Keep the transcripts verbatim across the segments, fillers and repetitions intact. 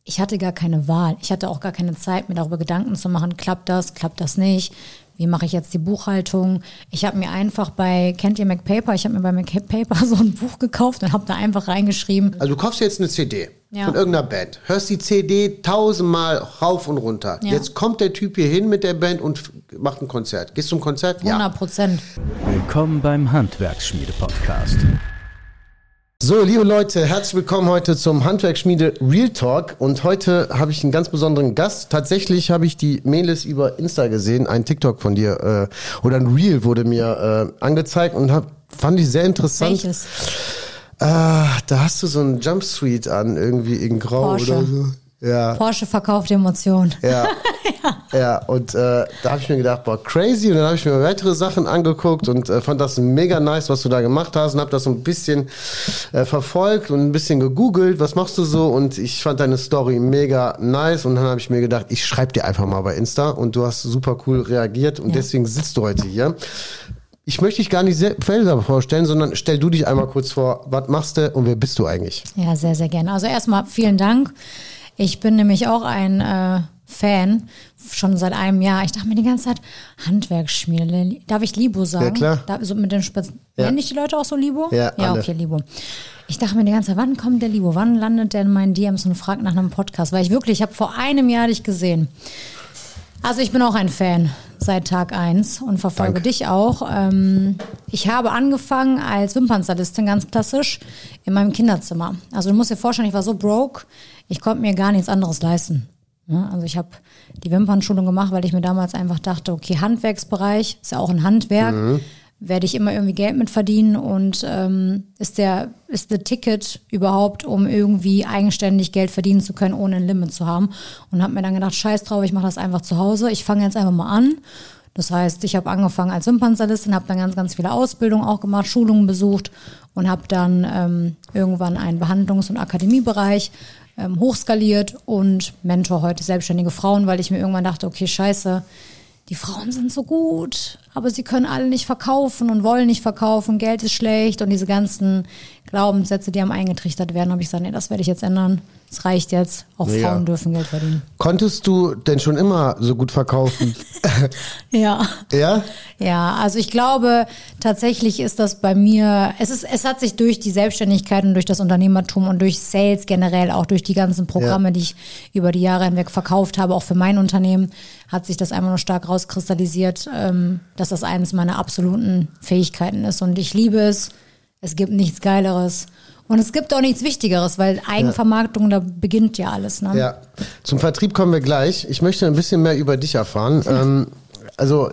ich hatte gar keine Wahl. Ich hatte auch gar keine Zeit, mir darüber Gedanken zu machen, klappt das, klappt das nicht? Wie mache ich jetzt die Buchhaltung? Ich habe mir einfach bei, kennt ihr MacPaper? Ich habe mir bei MacPaper so ein Buch gekauft und habe da einfach reingeschrieben. Also du kaufst jetzt eine C D ja. von irgendeiner Band, hörst die C D tausendmal rauf und runter. Ja. Jetzt kommt der Typ hier hin mit der Band und macht ein Konzert. Gehst du zum Konzert? Ja. hundert Prozent. Willkommen beim Handwerksschmiede-Podcast. So, liebe Leute, herzlich willkommen heute zum Handwerksschmiede Real Talk. Und heute habe ich einen ganz besonderen Gast. Tatsächlich habe ich die Mädels über Insta gesehen, ein TikTok von dir äh, oder ein Reel wurde mir äh, angezeigt und hab, fand ich sehr interessant. Welches? Äh, da hast du so einen Jumpsuit an, irgendwie in Grau Porsche. oder so. Ja. Porsche verkauft Emotionen. Ja, ja. ja. Und äh, da habe ich mir gedacht, boah, crazy. Und dann habe ich mir weitere Sachen angeguckt und äh, fand das mega nice, was du da gemacht hast. Und habe das so ein bisschen äh, verfolgt und ein bisschen gegoogelt. Was machst du so? Und ich fand deine Story mega nice. Und dann habe ich mir gedacht, ich schreibe dir einfach mal bei Insta. Und du hast super cool reagiert. Und ja. deswegen sitzt du heute hier. Ich möchte dich gar nicht selber vorstellen, sondern stell du dich einmal kurz vor. Was machst du und wer bist du eigentlich? Ja, sehr, sehr gerne. Also erstmal vielen Dank. Ich bin nämlich auch ein äh, Fan, schon seit einem Jahr. Ich dachte mir die ganze Zeit, Handwerksschmiede, darf ich Libo sagen? Ja, klar. Da, so mit den Spitz- ja. Nennen dich die Leute auch so Libo? Ja, ja alle. Okay, Libo. Ich dachte mir die ganze Zeit, wann kommt der Libo? Wann landet der in meinen D Ms und fragt nach einem Podcast? Weil ich wirklich, ich habe vor einem Jahr dich gesehen. Also ich bin auch ein Fan seit Tag eins und verfolge Dank. dich auch. Ähm, ich habe angefangen als Wimpernstylistin, ganz klassisch, in meinem Kinderzimmer. Also du musst dir vorstellen, ich war so broke, ich konnte mir gar nichts anderes leisten. Ja, also ich habe die Wimpernschulung gemacht, weil ich mir damals einfach dachte, okay, Handwerksbereich, ist ja auch ein Handwerk, mhm. werde ich immer irgendwie Geld mit verdienen und ähm, ist der ist der Ticket überhaupt, um irgendwie eigenständig Geld verdienen zu können, ohne ein Limit zu haben. Und habe mir dann gedacht, scheiß drauf, ich mache das einfach zu Hause. Ich fange jetzt einfach mal an. Das heißt, ich habe angefangen als Wimpernstylistin, habe dann ganz, ganz viele Ausbildungen auch gemacht, Schulungen besucht und habe dann ähm, irgendwann einen Behandlungs- und Akademiebereich ähm, hochskaliert und mentor heute selbstständige Frauen, weil ich mir irgendwann dachte, okay, scheiße, die Frauen sind so gut, aber sie können alle nicht verkaufen und wollen nicht verkaufen, Geld ist schlecht und diese ganzen Glaubenssätze, die einem eingetrichtert werden, habe ich gesagt, nee, das werde ich jetzt ändern. Es reicht jetzt, auch ja. Frauen dürfen Geld verdienen. Konntest du denn schon immer so gut verkaufen? Ja. Ja? Ja, also ich glaube, tatsächlich ist das bei mir, es ist, es hat sich durch die Selbstständigkeit und durch das Unternehmertum und durch Sales generell, auch durch die ganzen Programme, ja. die ich über die Jahre hinweg verkauft habe, auch für mein Unternehmen, hat sich das einmal nur stark rauskristallisiert, dass das eines meiner absoluten Fähigkeiten ist. Und ich liebe es. Es gibt nichts Geileres. Und es gibt auch nichts Wichtigeres, weil Eigenvermarktung, ja. da beginnt ja alles. Ne? Ja, zum Vertrieb kommen wir gleich. Ich möchte ein bisschen mehr über dich erfahren. ähm, also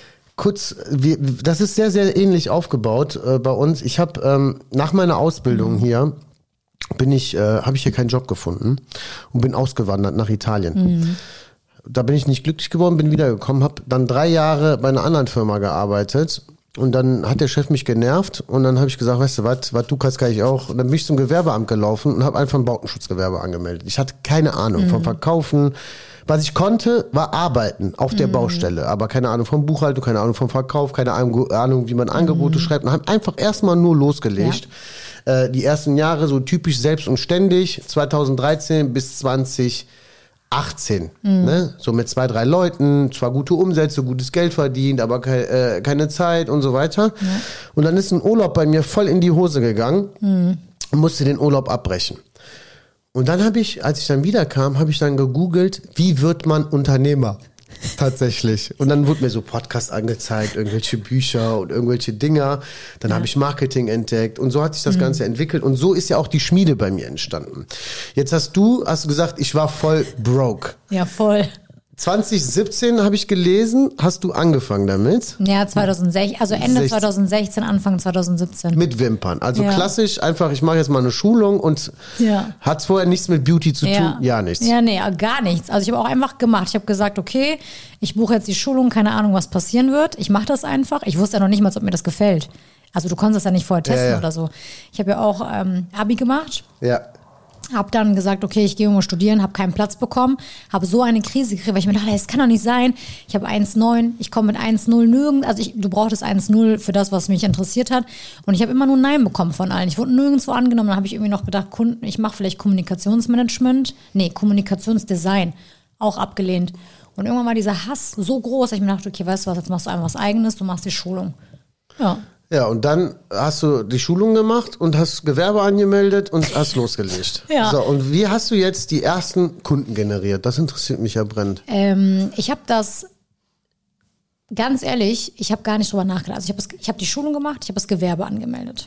kurz, wir, das ist sehr, sehr ähnlich aufgebaut äh, bei uns. Ich habe ähm, nach meiner Ausbildung mhm. hier, bin ich, äh, habe ich hier keinen Job gefunden und bin ausgewandert nach Italien. Mhm. Da bin ich nicht glücklich geworden, bin wiedergekommen, habe dann drei Jahre bei einer anderen Firma gearbeitet. Und dann hat der Chef mich genervt und dann habe ich gesagt, weißt du was, was du kannst, kann ich auch. Und dann bin ich zum Gewerbeamt gelaufen und habe einfach ein Bautenschutzgewerbe angemeldet. Ich hatte keine Ahnung mhm. vom Verkaufen. Was ich konnte, war arbeiten auf der mhm. Baustelle. Aber keine Ahnung vom Buchhaltung, keine Ahnung vom Verkauf, keine Ahnung, wie man Angebote mhm. schreibt. Und habe einfach erstmal nur losgelegt. Ja. Äh, die ersten Jahre so typisch selbst und ständig, zweitausenddreizehn bis zwanzig achtzehn, mhm. ne? So mit zwei, drei Leuten, zwar gute Umsätze, gutes Geld verdient, aber ke- äh, keine Zeit und so weiter. Ja. Und dann ist ein Urlaub bei mir voll in die Hose gegangen mhm. und musste den Urlaub abbrechen. Und dann habe ich, als ich dann wiederkam, habe ich dann gegoogelt, wie wird man Unternehmer? Tatsächlich. Und dann wurde mir so Podcast angezeigt, irgendwelche Bücher und irgendwelche Dinger. Dann ja. habe ich Marketing entdeckt und so hat sich das mhm. Ganze entwickelt und so ist ja auch die Schmiede bei mir entstanden. Jetzt hast du, hast du gesagt, ich war voll broke. Ja, voll. zwanzig siebzehn habe ich gelesen, hast du angefangen damit? Ja, zweitausendsechzehn, also Ende sechzehn zweitausendsechzehn, Anfang zweitausendsiebzehn. Mit Wimpern. Also ja. klassisch einfach, ich mache jetzt mal eine Schulung und ja. hat vorher nichts mit Beauty zu ja. tun? Ja, nichts. Ja, nee, gar nichts. Also ich habe auch einfach gemacht. Ich habe gesagt, okay, ich buche jetzt die Schulung, keine Ahnung, was passieren wird. Ich mache das einfach. Ich wusste ja noch nicht mal, ob mir das gefällt. Also du konntest das ja nicht vorher testen ja, ja. oder so. Ich habe ja auch ähm, Abi gemacht. Ja. Hab dann gesagt, okay, ich gehe irgendwo studieren, habe keinen Platz bekommen, habe so eine Krise gekriegt, weil ich mir dachte, das kann doch nicht sein. Ich habe eins Komma neun, ich komme mit eins Komma null nirgends, also ich, du brauchtest eins Komma null für das, was mich interessiert hat. Und ich habe immer nur Nein bekommen von allen. Ich wurde nirgendwo angenommen. Dann habe ich irgendwie noch gedacht, Kunden, ich mache vielleicht Kommunikationsmanagement. Nee, Kommunikationsdesign. Auch abgelehnt. Und irgendwann war dieser Hass so groß, dass ich mir dachte, okay, weißt du was, jetzt machst du einfach was Eigenes, du machst die Schulung. Ja. Ja, und dann hast du die Schulung gemacht und hast Gewerbe angemeldet und hast losgelegt. Ja. So, und wie hast du jetzt die ersten Kunden generiert? Das interessiert mich ja brennend. Ähm, ich habe das, ganz ehrlich, ich habe gar nicht drüber nachgedacht. Also ich habe ich hab die Schulung gemacht, ich habe das Gewerbe angemeldet.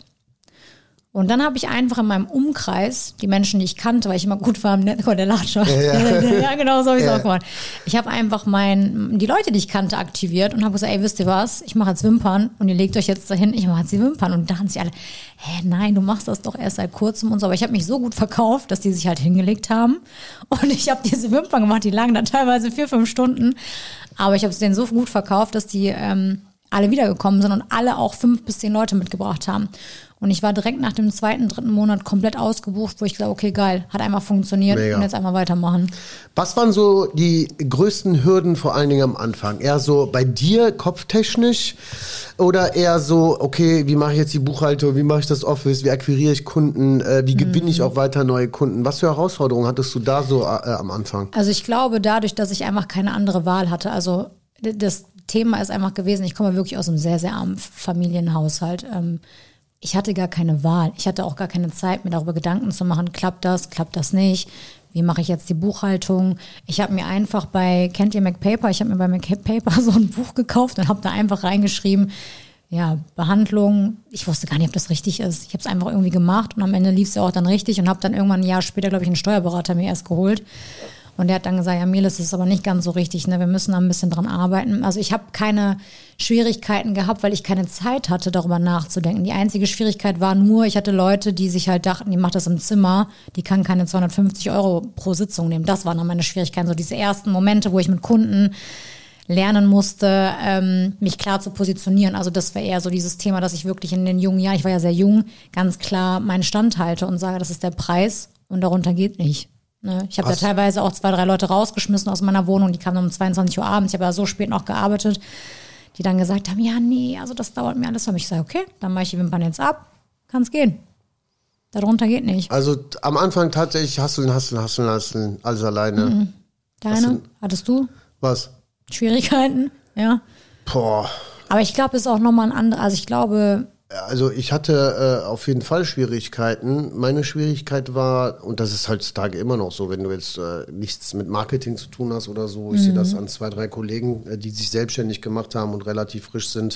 Und dann habe ich einfach in meinem Umkreis die Menschen, die ich kannte, weil ich immer gut war im Netcode, der Latscher. Ja, ja. ja, genau, so habe ich es ja. auch gemacht. Ich habe einfach mein, die Leute, die ich kannte, aktiviert und habe gesagt, ey, wisst ihr was, ich mache jetzt Wimpern und ihr legt euch jetzt dahin, ich mache jetzt die Wimpern. Und da haben sie alle, hä, nein, du machst das doch erst seit kurzem und so. Aber ich habe mich so gut verkauft, dass die sich halt hingelegt haben. Und ich habe diese Wimpern gemacht, die lagen dann teilweise vier, fünf Stunden. Aber ich habe es denen so gut verkauft, dass die ähm, alle wiedergekommen sind und alle auch fünf bis zehn Leute mitgebracht haben. Und ich war direkt nach dem zweiten, dritten Monat komplett ausgebucht, wo ich gesagt habe, okay, geil, hat einfach funktioniert. Mega. Und jetzt einmal weitermachen. Was waren so die größten Hürden vor allen Dingen am Anfang? Eher so bei dir kopftechnisch oder eher so, okay, wie mache ich jetzt die Buchhaltung, wie mache ich das Office, wie akquiriere ich Kunden, äh, wie gewinne ich auch weiter neue Kunden? Was für Herausforderungen hattest du da so äh, am Anfang? Also ich glaube dadurch, dass ich einfach keine andere Wahl hatte, also das Thema ist einfach gewesen, ich komme wirklich aus einem sehr, sehr armen Familienhaushalt. Ähm, Ich hatte gar keine Wahl. Ich hatte auch gar keine Zeit, mir darüber Gedanken zu machen, klappt das, klappt das nicht? Wie mache ich jetzt die Buchhaltung? Ich habe mir einfach bei, kennt ihr MacPaper? Ich habe mir bei MacPaper so ein Buch gekauft und habe da einfach reingeschrieben, ja, Behandlung. Ich wusste gar nicht, ob das richtig ist. Ich habe es einfach irgendwie gemacht und am Ende lief es ja auch dann richtig und habe dann irgendwann ein Jahr später, glaube ich, einen Steuerberater mir erst geholt. Und der hat dann gesagt, ja, Melis, das ist aber nicht ganz so richtig, ne? Wir müssen da ein bisschen dran arbeiten. Also ich habe keine Schwierigkeiten gehabt, weil ich keine Zeit hatte, darüber nachzudenken. Die einzige Schwierigkeit war nur, ich hatte Leute, die sich halt dachten, die macht das im Zimmer, die kann keine zweihundertfünfzig Euro pro Sitzung nehmen. Das waren dann meine Schwierigkeiten, so diese ersten Momente, wo ich mit Kunden lernen musste, ähm, mich klar zu positionieren. Also das war eher so dieses Thema, dass ich wirklich in den jungen Jahren, ich war ja sehr jung, ganz klar meinen Stand halte und sage, das ist der Preis und darunter geht nicht. Ne? Ich habe da teilweise auch zwei, drei Leute rausgeschmissen aus meiner Wohnung, die kamen um zweiundzwanzig Uhr abends, ich habe ja so spät noch gearbeitet, die dann gesagt haben, ja, nee, also das dauert mir alles. Da habe ich gesagt, okay, dann mache ich die Wimpern jetzt ab, kann's gehen. Darunter geht nicht. Also am Anfang tatsächlich hasseln, hasseln, hasseln, hasseln, alles alleine. Mhm. Deine? Hasseln. Hattest du Was? Schwierigkeiten? Ja. Boah. Aber ich glaube, es ist auch nochmal ein anderes, also ich glaube... Also ich hatte äh, auf jeden Fall Schwierigkeiten. Meine Schwierigkeit war, und das ist heutzutage immer noch so, wenn du jetzt äh, nichts mit Marketing zu tun hast oder so, ich mhm. sehe das an zwei, drei Kollegen, äh, die sich selbstständig gemacht haben und relativ frisch sind.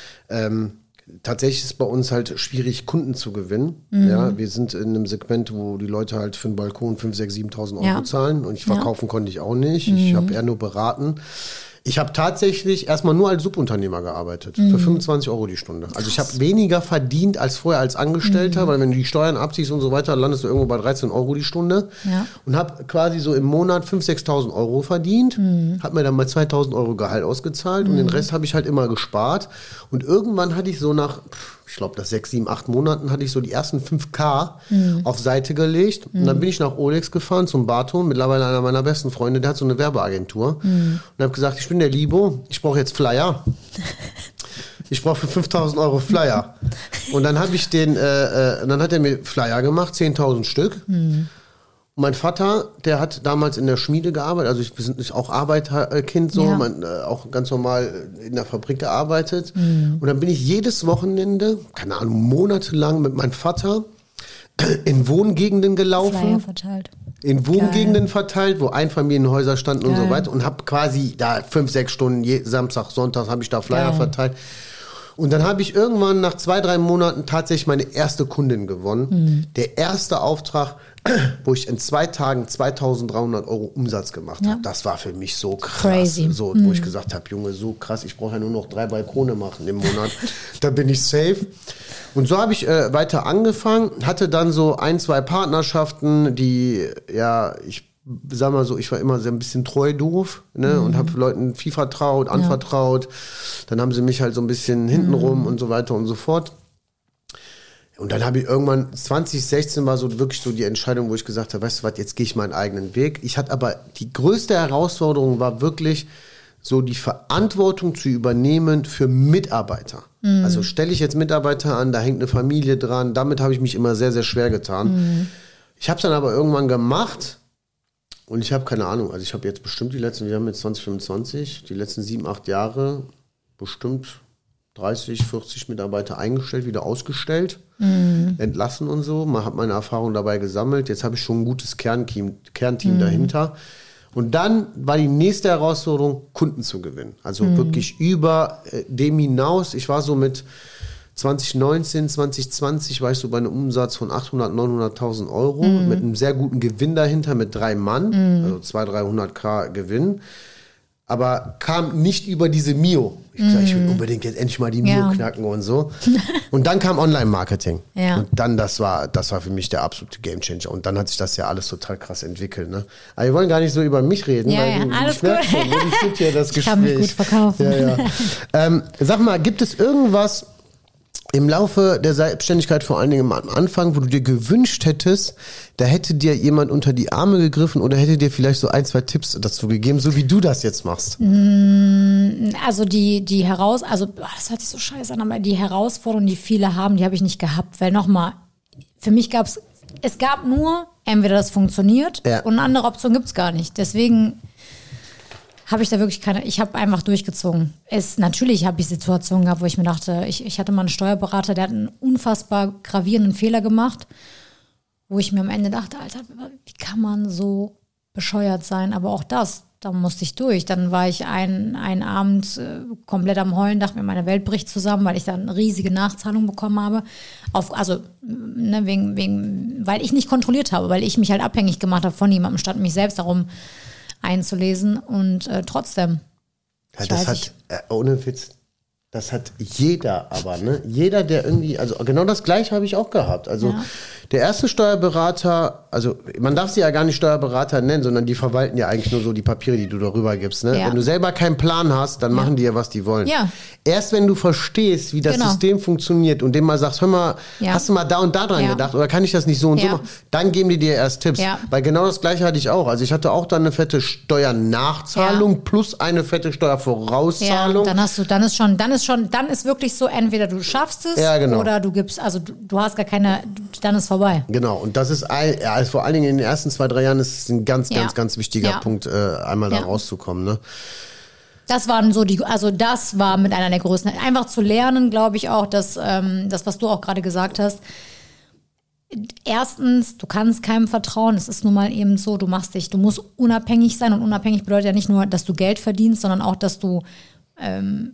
Ähm, tatsächlich ist bei uns halt schwierig, Kunden zu gewinnen. Mhm. Ja, wir sind in einem Segment, wo die Leute halt für einen Balkon fünftausend, sechstausend, siebentausend Euro ja. zahlen und ich verkaufen ja. konnte ich auch nicht. Mhm. Ich habe eher nur beraten. Ich habe tatsächlich erstmal nur als Subunternehmer gearbeitet, mhm. für fünfundzwanzig Euro die Stunde. Also ich habe weniger verdient als vorher als Angestellter, mhm. weil wenn du die Steuern abziehst und so weiter, landest du irgendwo bei dreizehn Euro die Stunde. Ja. Und habe quasi so im Monat fünftausend, sechstausend Euro verdient, mhm. habe mir dann mal zweitausend Euro Gehalt ausgezahlt mhm. und den Rest habe ich halt immer gespart. Und irgendwann hatte ich so nach, ich glaube, nach sechs, sieben, acht Monaten hatte ich so die ersten fünf K mhm. auf Seite gelegt. Mhm. Und dann bin ich nach Olex gefahren zum Barton, mittlerweile einer meiner besten Freunde, der hat so eine Werbeagentur. Mhm. Und habe gesagt, ich bin der Libo, ich brauche jetzt Flyer. Ich brauche für fünftausend Euro Flyer. Und dann habe ich den, äh, äh, dann hat er mir Flyer gemacht, zehntausend Stück. Mhm. Und mein Vater, der hat damals in der Schmiede gearbeitet, also ich bin auch Arbeiterkind so, ja. man, äh, auch ganz normal in der Fabrik gearbeitet. Mhm. Und dann bin ich jedes Wochenende, keine Ahnung, monatelang mit meinem Vater in Wohngegenden gelaufen. Flyer verteilt. In Wohngegenden Geil. verteilt, wo Einfamilienhäuser standen Geil. und so weiter. Und habe quasi da fünf, sechs Stunden, je, Samstag, Sonntag habe ich da Flyer Geil. verteilt. Und dann habe ich irgendwann nach zwei, drei Monaten tatsächlich meine erste Kundin gewonnen. Mhm. Der erste Auftrag, wo ich in zwei Tagen zweitausenddreihundert Euro Umsatz gemacht ja. habe. Das war für mich so krass. Crazy. So, mhm. Wo ich gesagt habe, Junge, so krass, ich brauche ja nur noch drei Balkone machen im Monat. Da bin ich safe. Und so habe ich äh, weiter angefangen, hatte dann so ein, zwei Partnerschaften, die, ja, ich sag mal so, ich war immer so ein bisschen treu doof, ne, mhm. und habe Leuten viel vertraut, anvertraut. Ja. Dann haben sie mich halt so ein bisschen hintenrum mhm. und so weiter und so fort. Und dann habe ich irgendwann, zwanzig sechzehn war so wirklich so die Entscheidung, wo ich gesagt habe, weißt du was, jetzt gehe ich meinen eigenen Weg. Ich hatte aber, die größte Herausforderung war wirklich so die Verantwortung zu übernehmen für Mitarbeiter. Mhm. Also stelle ich jetzt Mitarbeiter an, da hängt eine Familie dran, damit habe ich mich immer sehr, sehr schwer getan. Mhm. Ich habe es dann aber irgendwann gemacht und ich habe keine Ahnung, also ich habe jetzt bestimmt die letzten, wir haben jetzt zwanzig fünfundzwanzig, die letzten sieben, acht Jahre bestimmt dreißig, vierzig Mitarbeiter eingestellt, wieder ausgestellt, mhm. entlassen und so. Man hat meine Erfahrung dabei gesammelt. Jetzt habe ich schon ein gutes Kernteam, Kernteam mhm. dahinter. Und dann war die nächste Herausforderung, Kunden zu gewinnen. Also mhm. wirklich über äh, dem hinaus. Ich war so mit zwanzig neunzehn, zwanzig zwanzig war ich so bei einem Umsatz von achthundert, neunhunderttausend Euro mhm. mit einem sehr guten Gewinn dahinter mit drei Mann, mhm. also zweihundert, dreihunderttausend Gewinn. Aber kam nicht über diese Mio. Ich mm. sag, ich will unbedingt jetzt endlich mal die Mio ja. knacken und so. Und dann kam Online-Marketing. Ja. Und dann, das war, das war für mich der absolute Gamechanger. Und dann hat sich das ja alles total krass entwickelt. Ne? Aber wir wollen gar nicht so über mich reden. Ja, weil ja, du, alles gut. Schon, ich hier das Gespräch. Ich kann mich gut verkaufen. Ja, ja. ähm, sag mal, gibt es irgendwas im Laufe der Selbstständigkeit, vor allen Dingen am Anfang, wo du dir gewünscht hättest, da hätte dir jemand unter die Arme gegriffen oder hätte dir vielleicht so ein, zwei Tipps dazu gegeben, so wie du das jetzt machst? Also die, die heraus, also das hört sich so scheiße an, aber die Herausforderungen, die viele haben, die habe ich nicht gehabt, weil nochmal, für mich gab es, es gab nur, entweder das funktioniert ja. und eine andere Option gibt es gar nicht. Deswegen habe ich da wirklich keine, ich habe einfach durchgezogen. Es, natürlich habe ich Situationen gehabt, wo ich mir dachte, ich, ich hatte mal einen Steuerberater, der hat einen unfassbar gravierenden Fehler gemacht, wo ich mir am Ende dachte, Alter, wie kann man so bescheuert sein? Aber auch das, da musste ich durch. Dann war ich einen, einen Abend äh, komplett am Heulen, dachte mir, meine Welt bricht zusammen, weil ich dann eine riesige Nachzahlung bekommen habe. Auf, also, ne, wegen, wegen, weil ich nicht kontrolliert habe, weil ich mich halt abhängig gemacht habe von jemandem, statt mich selbst darum einzulesen und äh, trotzdem. Ja, das hat, äh, ohne Witz, das hat jeder aber, ne? Jeder, der irgendwie, also genau das Gleiche habe ich auch gehabt. Also ja. der erste Steuerberater, also man darf sie ja gar nicht Steuerberater nennen, sondern die verwalten ja eigentlich nur so die Papiere, die du darüber gibst. Ne? Ja. Wenn du selber keinen Plan hast, dann ja. machen die ja, was die wollen. Ja. Erst wenn du verstehst, wie das genau. System funktioniert und dem mal sagst, hör mal, ja. hast du mal da und da dran ja. gedacht oder kann ich das nicht so und ja. so machen, dann geben die dir erst Tipps. Ja. Weil genau das Gleiche hatte ich auch. Also ich hatte auch dann eine fette Steuernachzahlung ja. plus eine fette Steuervorauszahlung. Ja, dann hast du, dann ist schon, dann ist schon, dann ist wirklich so, entweder du schaffst es ja, genau. oder du gibst, also du, du hast gar keine, dann ist vorbei. Genau, und das ist ein, ja, also vor allen Dingen in den ersten zwei, drei Jahren ist es ein ganz, ja. ganz, ganz wichtiger ja. Punkt, äh, einmal ja. da rauszukommen, ne? Das waren so die, also das war mit einer der größten, einfach zu lernen, glaube ich auch, dass ähm, das, was du auch gerade gesagt hast. Erstens, du kannst keinem vertrauen, es ist nun mal eben so, du machst dich, du musst unabhängig sein und unabhängig bedeutet ja nicht nur, dass du Geld verdienst, sondern auch, dass du ähm,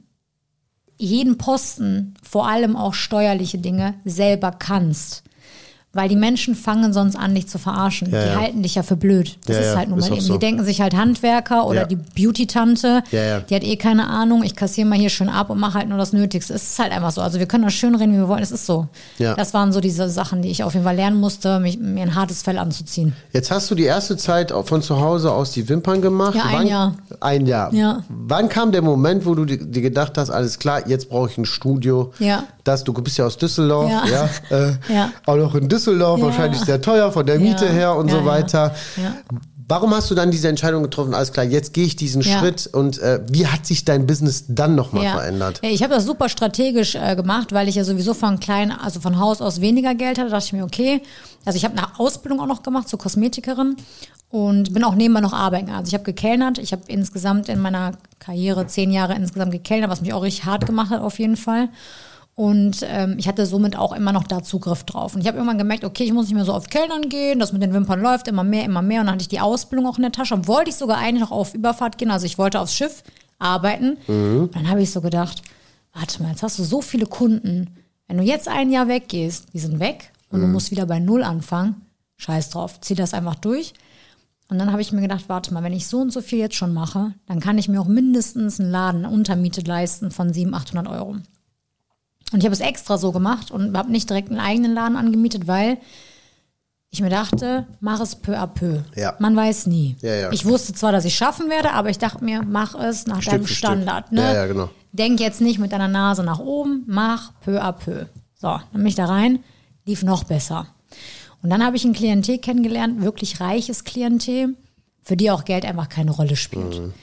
jeden Posten, vor allem auch steuerliche Dinge, selber kannst. Weil die Menschen fangen sonst an, dich zu verarschen. Ja, die ja. halten dich ja für blöd. Das ja, ist halt nun mal eben. So. Die denken sich halt Handwerker oder ja. die Beauty-Tante, ja, ja. die hat eh keine Ahnung, ich kassiere mal hier schön ab und mache halt nur das Nötigste. Es ist halt einfach so. Also wir können das schön reden, wie wir wollen, es ist so. Ja. Das waren so diese Sachen, die ich auf jeden Fall lernen musste, mich, mir ein hartes Fell anzuziehen. Jetzt hast du die erste Zeit von zu Hause aus die Wimpern gemacht. Ja, ein Wann, Jahr. Ein Jahr. Ja. Wann kam der Moment, wo du dir gedacht hast, alles klar, jetzt brauche ich ein Studio. Ja. Das, du bist ja aus Düsseldorf, ja. ja, äh, ja. auch noch in Düsseldorf, ja. wahrscheinlich sehr teuer von der Miete ja. her und ja, so weiter. Ja. Ja. Warum hast du dann diese Entscheidung getroffen, alles klar, jetzt gehe ich diesen ja. Schritt und äh, wie hat sich dein Business dann nochmal ja. verändert? Ja, ich habe das super strategisch äh, gemacht, weil ich ja sowieso von klein, also von Haus aus weniger Geld hatte, da dachte ich mir, okay, also ich habe eine Ausbildung auch noch gemacht zur Kosmetikerin und bin auch nebenbei noch arbeiten. Also ich habe gekellnert, ich habe insgesamt in meiner Karriere zehn Jahre insgesamt gekellnert, was mich auch richtig hart gemacht hat auf jeden Fall. Und ähm, ich hatte somit auch immer noch da Zugriff drauf. Und ich habe irgendwann gemerkt, okay, ich muss nicht mehr so oft Kellnern gehen, das mit den Wimpern läuft immer mehr, immer mehr. Und dann hatte ich die Ausbildung auch in der Tasche und wollte ich sogar eigentlich noch auf Überfahrt gehen. Also ich wollte aufs Schiff arbeiten. Mhm. Und dann habe ich so gedacht, warte mal, jetzt hast du so viele Kunden. Wenn du jetzt ein Jahr weggehst, die sind weg und mhm. du musst wieder bei Null anfangen. Scheiß drauf, zieh das einfach durch. Und dann habe ich mir gedacht, warte mal, wenn ich so und so viel jetzt schon mache, dann kann ich mir auch mindestens einen Laden, eine Untermiete leisten von siebenhundert, achthundert Euro. Und ich habe es extra so gemacht und habe nicht direkt einen eigenen Laden angemietet, weil ich mir dachte, mach es peu à peu. Ja. Man weiß nie. Ja, ja. Ich wusste zwar, dass ich schaffen werde, aber ich dachte mir, mach es nach Stück deinem Standard. Ne? Ne? Ja, ja, genau. Denk jetzt nicht mit deiner Nase nach oben, mach peu à peu. So, dann bin ich da rein. lief noch besser. Und dann habe ich ein Klientel kennengelernt, wirklich reiches Klientel, für die auch Geld einfach keine Rolle spielt. Mhm.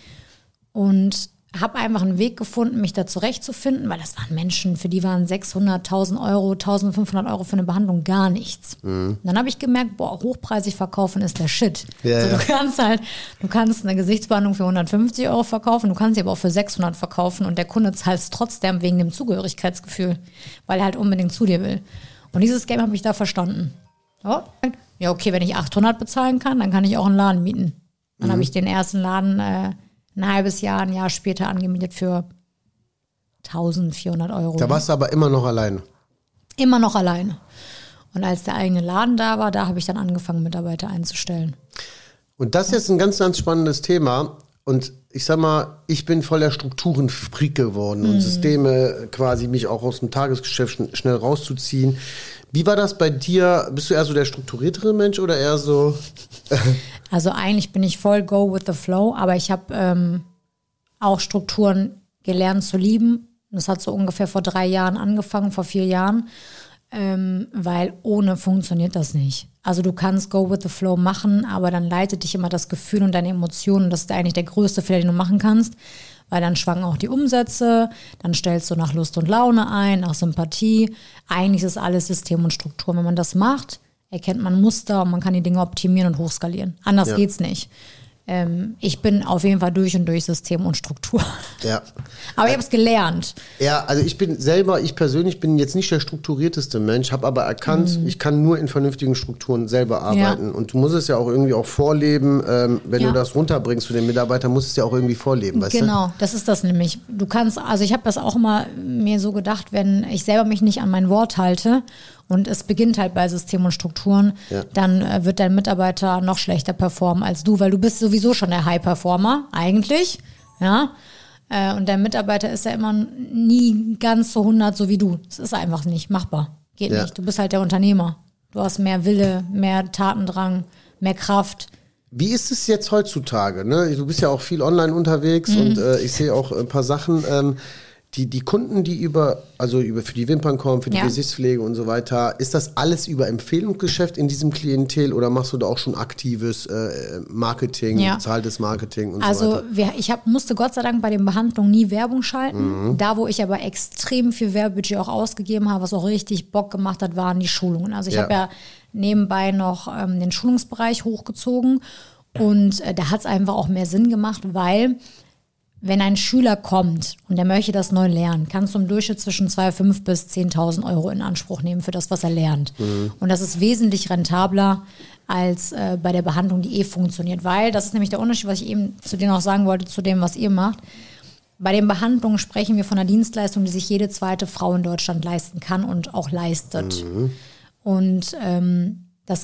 Und habe einfach einen Weg gefunden, mich da zurechtzufinden, weil das waren Menschen, für die waren sechshundert, tausend Euro, eintausendfünfhundert Euro für eine Behandlung gar nichts. Mhm. Und dann habe ich gemerkt, boah, hochpreisig verkaufen ist der Shit. Ja, also, ja. du kannst halt, du kannst eine Gesichtsbehandlung für hundertfünfzig Euro verkaufen, du kannst sie aber auch für sechshundert verkaufen und der Kunde zahlt es trotzdem wegen dem Zugehörigkeitsgefühl, weil er halt unbedingt zu dir will. Und dieses Game habe ich da verstanden. Oh, ja, okay, wenn ich achthundert bezahlen kann, dann kann ich auch einen Laden mieten. Dann mhm. habe ich den ersten Laden äh, ein halbes Jahr, ein Jahr später angemietet für eintausendvierhundert Euro. Da warst du aber immer noch alleine. Immer noch alleine. Und als der eigene Laden da war, da habe ich dann angefangen, Mitarbeiter einzustellen. Und das ist jetzt ein ganz, ganz spannendes Thema. Und ich sag mal, ich bin voller Strukturenfreak geworden und mhm. Systeme quasi mich auch aus dem Tagesgeschäft schn- schnell rauszuziehen. Wie war das bei dir? Bist du eher so der strukturiertere Mensch oder eher so? Also eigentlich bin ich voll go with the flow, aber ich habe ähm, auch Strukturen gelernt zu lieben. Das hat so ungefähr vor drei Jahren angefangen, vor vier Jahren, ähm, weil ohne funktioniert das nicht. Also du kannst go with the flow machen, aber dann leitet dich immer das Gefühl und deine Emotionen. Das ist eigentlich der größte Fehler, den du machen kannst, weil dann schwanken auch die Umsätze, dann stellst du nach Lust und Laune ein, nach Sympathie. Eigentlich ist alles System und Struktur. Wenn man das macht, erkennt man Muster und man kann die Dinge optimieren und hochskalieren. Anders ja. geht's nicht. Ähm, ich bin auf jeden Fall durch und durch System und Struktur. Ja. Aber ich habe es gelernt. Ja, also ich bin selber, ich persönlich bin jetzt nicht der strukturierteste Mensch, habe aber erkannt, mhm. ich kann nur in vernünftigen Strukturen selber arbeiten. Ja. Und du musst es ja auch irgendwie auch vorleben, ähm, wenn ja. du das runterbringst für den Mitarbeiter, musst du es ja auch irgendwie vorleben, weißt genau, du? Genau, das ist das nämlich. Du kannst, also ich habe das auch immer mir so gedacht, wenn ich selber mich nicht an mein Wort halte und es beginnt halt bei System und Strukturen, ja. dann äh, wird dein Mitarbeiter noch schlechter performen als du, weil du bist sowieso schon der High-Performer, eigentlich, ja. Äh, und dein Mitarbeiter ist ja immer nie ganz so hundert so wie du. Das ist einfach nicht machbar. Geht ja. nicht. Du bist halt der Unternehmer. Du hast mehr Wille, mehr Tatendrang, mehr Kraft. Wie ist es jetzt heutzutage? Ne? Du bist ja auch viel online unterwegs mhm. und äh, ich sehe auch ein paar Sachen. Ähm, Die, die Kunden, die über, also über für die Wimpern kommen, für die ja. Gesichtspflege und so weiter, ist das alles über Empfehlungsgeschäft in diesem Klientel oder machst du da auch schon aktives äh, Marketing, ja. bezahltes Marketing und also so weiter? Also ich hab, musste Gott sei Dank bei den Behandlungen nie Werbung schalten. Mhm. Da, wo ich aber extrem viel Werbebudget auch ausgegeben habe, was auch richtig Bock gemacht hat, waren die Schulungen. Also ich ja. habe ja nebenbei noch ähm, den Schulungsbereich hochgezogen und äh, da hat es einfach auch mehr Sinn gemacht, weil wenn ein Schüler kommt und der möchte das neu lernen, kannst du im Durchschnitt zwischen zweitausendfünfhundert bis zehntausend Euro in Anspruch nehmen für das, was er lernt. Mhm. Und das ist wesentlich rentabler als äh, bei der Behandlung, die eh funktioniert. Weil, das ist nämlich der Unterschied, was ich eben zu dir noch sagen wollte, zu dem, was ihr macht. Bei den Behandlungen sprechen wir von einer Dienstleistung, die sich jede zweite Frau in Deutschland leisten kann und auch leistet. Mhm. Und ähm, das,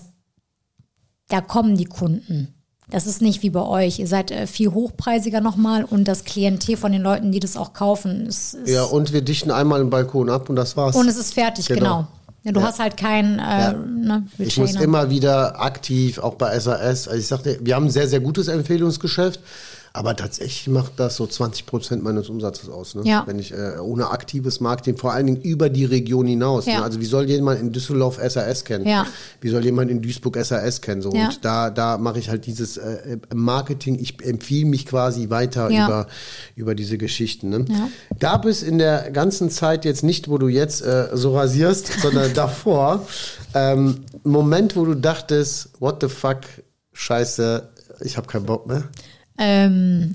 da kommen die Kunden. Das ist nicht wie bei euch. Ihr seid äh, viel hochpreisiger nochmal und das Klientel von den Leuten, die das auch kaufen, ist, ist ja, und wir dichten einmal den Balkon ab und das war's. Und es ist fertig, genau. genau. Ja, du ja. hast halt keinen äh, ja. ne, Ich muss immer wieder aktiv, auch bei S A S, also ich sagte, wir haben ein sehr, sehr gutes Empfehlungsgeschäft, aber tatsächlich macht das so zwanzig Prozent meines Umsatzes aus, ne? Ja. Wenn ich äh, ohne aktives Marketing, vor allen Dingen über die Region hinaus. Ja. Ne? Also wie soll jemand in Düsseldorf S A S kennen? Ja. Wie soll jemand in Duisburg S A S kennen? So. Ja. Und da, da mache ich halt dieses äh, Marketing, ich empfehle mich quasi weiter ja. über, über diese Geschichten. Ne? Ja. Gab es in der ganzen Zeit jetzt nicht, wo du jetzt äh, so rasierst, sondern davor, ähm, einen Moment, wo du dachtest, what the fuck, scheiße, ich habe keinen Bock mehr? Ähm,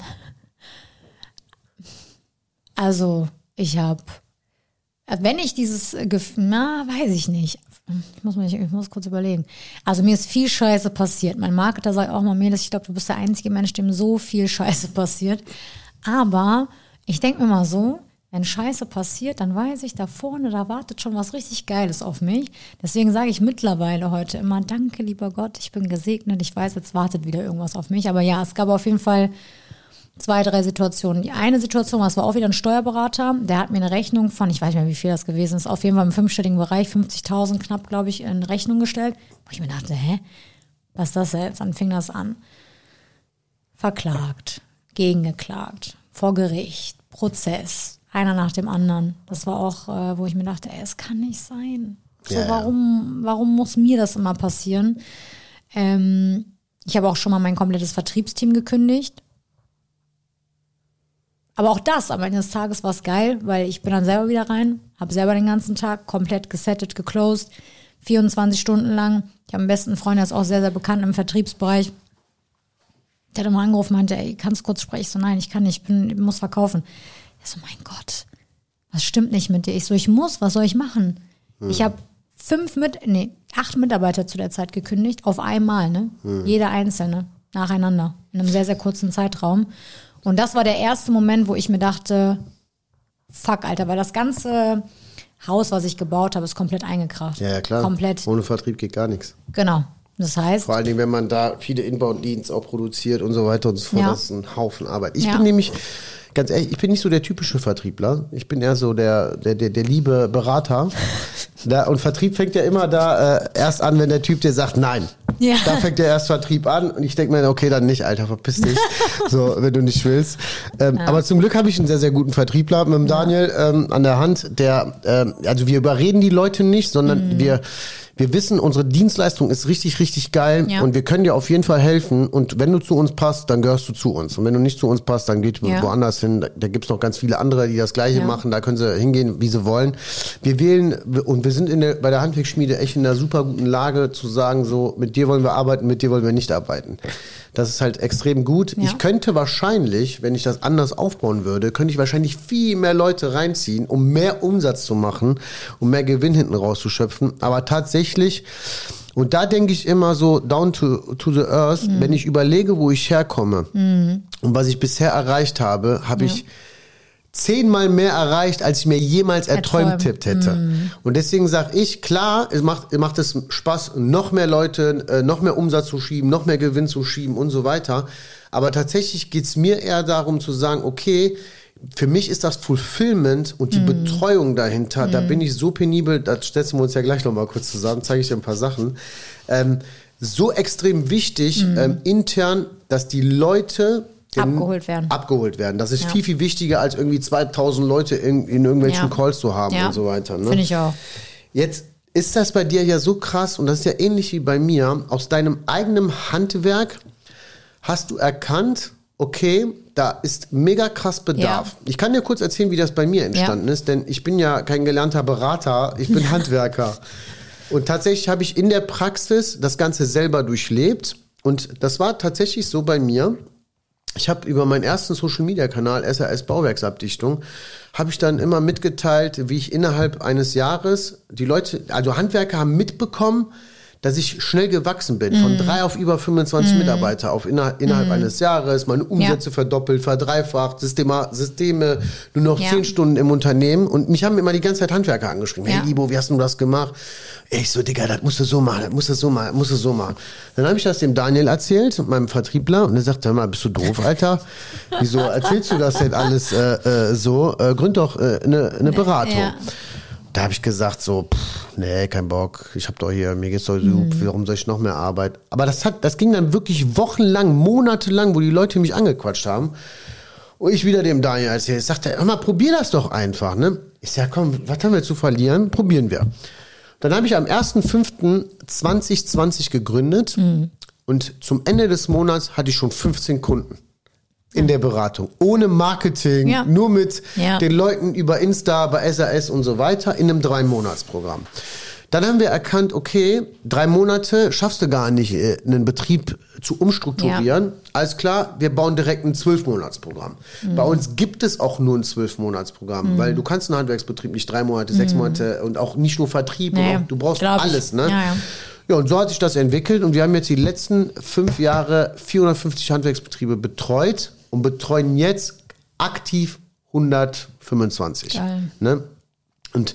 also ich habe, wenn ich dieses Gefühl, na, weiß ich nicht. Ich muss, mich, ich muss kurz überlegen. Also mir ist viel Scheiße passiert. Mein Marketer sagt auch mal, Mädels, ich glaube, du bist der einzige Mensch, dem so viel Scheiße passiert. Aber ich denke mir mal so, wenn Scheiße passiert, dann weiß ich, da vorne, da wartet schon was richtig Geiles auf mich. Deswegen sage ich mittlerweile heute immer, danke, lieber Gott, ich bin gesegnet. Ich weiß, jetzt wartet wieder irgendwas auf mich. Aber ja, es gab auf jeden Fall zwei, drei Situationen. Die eine Situation, das war auch wieder ein Steuerberater, der hat mir eine Rechnung von, ich weiß nicht mehr, wie viel das gewesen ist, auf jeden Fall im fünfstelligen Bereich, fünfzigtausend knapp, glaube ich, in Rechnung gestellt. Wo ich mir dachte, hä, was ist das jetzt? Dann fing das an. Verklagt, gegengeklagt, vor Gericht, Prozess. Einer nach dem anderen. Das war auch, äh, wo ich mir dachte, ey, es kann nicht sein. So, Ja, ja. warum, warum muss mir das immer passieren? Ähm, ich habe auch schon mal mein komplettes Vertriebsteam gekündigt. Aber auch das, am Ende des Tages war es geil, weil ich bin dann selber wieder rein, habe selber den ganzen Tag komplett gesettet, geclosed, vierundzwanzig Stunden lang. Ich habe einen besten Freund, der ist auch sehr, sehr bekannt im Vertriebsbereich. Der hat immer angerufen und meinte, ey, kannst du kurz sprechen? Ich so, nein, ich kann nicht, ich bin, ich muss verkaufen. Er so, mein Gott, was stimmt nicht mit dir? Ich so, ich muss, was soll ich machen? Hm. Ich habe fünf mit, nee, acht Mitarbeiter zu der Zeit gekündigt, auf einmal, ne? Hm. Jeder einzelne, nacheinander, in einem sehr, sehr kurzen Zeitraum. Und das war der erste Moment, wo ich mir dachte, fuck, Alter, weil das ganze Haus, was ich gebaut habe, ist komplett eingekracht. Ja, ja, klar. Komplett. Ohne Vertrieb geht gar nichts. Genau. Das heißt. Vor allen Dingen, wenn man da viele Inbound-Leads auch produziert und so weiter und so fort, Ja. das ist ein Haufen Arbeit. Ich Ja. bin nämlich, ganz ehrlich, ich bin nicht so der typische Vertriebler. Ich bin eher so der, der, der, der liebe Berater. Da, und Vertrieb fängt ja immer da äh, erst an, wenn der Typ dir sagt, nein. Ja. Da fängt der erst Vertrieb an und ich denke mir, okay, dann nicht, Alter, verpiss dich, so, wenn du nicht willst. Ähm, Ja. Aber zum Glück habe ich einen sehr, sehr guten Vertriebler mit dem Daniel ähm, an der Hand, der, ähm, also wir überreden die Leute nicht, sondern Mhm. wir Wir wissen, unsere Dienstleistung ist richtig, richtig geil Ja. und wir können dir auf jeden Fall helfen. Und wenn du zu uns passt, dann gehörst du zu uns. Und wenn du nicht zu uns passt, dann geht Ja. woanders hin. Da, da gibt's noch ganz viele andere, die das Gleiche Ja. machen. Da können sie hingehen, wie sie wollen. Wir wählen und wir sind in der, bei der Handwerksschmiede echt in einer super guten Lage zu sagen, so, mit dir wollen wir arbeiten, mit dir wollen wir nicht arbeiten. Das ist halt extrem gut. Ja. Ich könnte wahrscheinlich, wenn ich das anders aufbauen würde, könnte ich wahrscheinlich viel mehr Leute reinziehen, um mehr Umsatz zu machen, um mehr Gewinn hinten rauszuschöpfen. Aber tatsächlich, und da denke ich immer so down to, to the earth, Mhm. wenn ich überlege, wo ich herkomme Mhm. und was ich bisher erreicht habe, habe Ja. ich zehnmal mehr erreicht, als ich mir jemals erträumt Erträumt. hätte. Mhm. Und deswegen sage ich, klar, es macht, macht es Spaß, noch mehr Leute, äh, noch mehr Umsatz zu schieben, noch mehr Gewinn zu schieben und so weiter. Aber tatsächlich geht's mir eher darum zu sagen, okay, für mich ist das Fulfillment und die Mhm. Betreuung dahinter, da bin ich so penibel, da setzen wir uns ja gleich nochmal kurz zusammen, zeige ich dir ein paar Sachen, ähm, so extrem wichtig Mhm. ähm, intern, dass die Leute den- Abgeholt werden. Abgeholt werden. Das ist Ja. viel, viel wichtiger, als irgendwie zweitausend Leute in, in irgendwelchen Ja. Calls zu haben Ja. und so weiter. Ne? Finde ich auch. Jetzt ist das bei dir ja so krass und das ist ja ähnlich wie bei mir. Aus deinem eigenen Handwerk hast du erkannt, okay, da ist mega krass Bedarf. Ja. Ich kann dir kurz erzählen, wie das bei mir entstanden ist, denn ich bin ja kein gelernter Berater, ich bin Handwerker. Und tatsächlich habe ich in der Praxis das Ganze selber durchlebt und das war tatsächlich so bei mir. Ich habe über meinen ersten Social-Media-Kanal S R S Bauwerksabdichtung, habe ich dann immer mitgeteilt, wie ich innerhalb eines Jahres, die Leute, also Handwerker haben mitbekommen, dass ich schnell gewachsen bin, von drei auf über fünfundzwanzig Mitarbeiter auf inner, innerhalb eines Jahres, meine Umsätze Ja. verdoppelt, verdreifacht, Systema, Systeme, nur noch Ja. zehn Stunden im Unternehmen und mich haben immer die ganze Zeit Handwerker angeschrieben. Ja. Hey Libo, wie hast du das gemacht? Ich so, Digga, das musst du so machen, das musst du so machen, das musst du so machen. Dann habe ich das dem Daniel erzählt, meinem Vertriebler, und er sagt, hör mal, bist du doof, Alter? Wieso erzählst du das denn alles äh, äh, so? Äh, gründ doch eine äh, ne, ne Beratung. Ja. Da habe ich gesagt so, pff, nee, kein Bock, ich habe doch hier, mir geht's doch so, warum soll ich noch mehr Arbeit? Aber das hat, das ging dann wirklich wochenlang, monatelang, wo die Leute mich angequatscht haben. Und ich wieder dem Daniel erzählt, ich sagte, hör mal, probier das doch einfach, ne? Ich sag, komm, was haben wir zu verlieren? Probieren wir. Dann habe ich am erster fünfter zweitausendzwanzig gegründet und zum Ende des Monats hatte ich schon fünfzehn Kunden. In der Beratung. Ohne Marketing, Ja. nur mit Ja. den Leuten über Insta, bei S R S und so weiter in einem Drei-Monats-Programm. Dann haben wir erkannt, okay, drei Monate schaffst du gar nicht, äh, einen Betrieb zu umstrukturieren. Ja. Alles klar, wir bauen direkt ein Zwölf-Monats-Programm. Mhm. Bei uns gibt es auch nur ein Zwölf-Monats-Programm, weil du kannst einen Handwerksbetrieb nicht drei Monate, sechs Monate und auch nicht nur Vertrieb, Nee, und auch, du brauchst glaub ich. alles, ne? Ja, ja. Ja, und so hat sich das entwickelt und wir haben jetzt die letzten fünf Jahre vierhundertfünfzig Handwerksbetriebe betreut und betreuen jetzt aktiv hundertfünfundzwanzig. Geil. Ne? Und,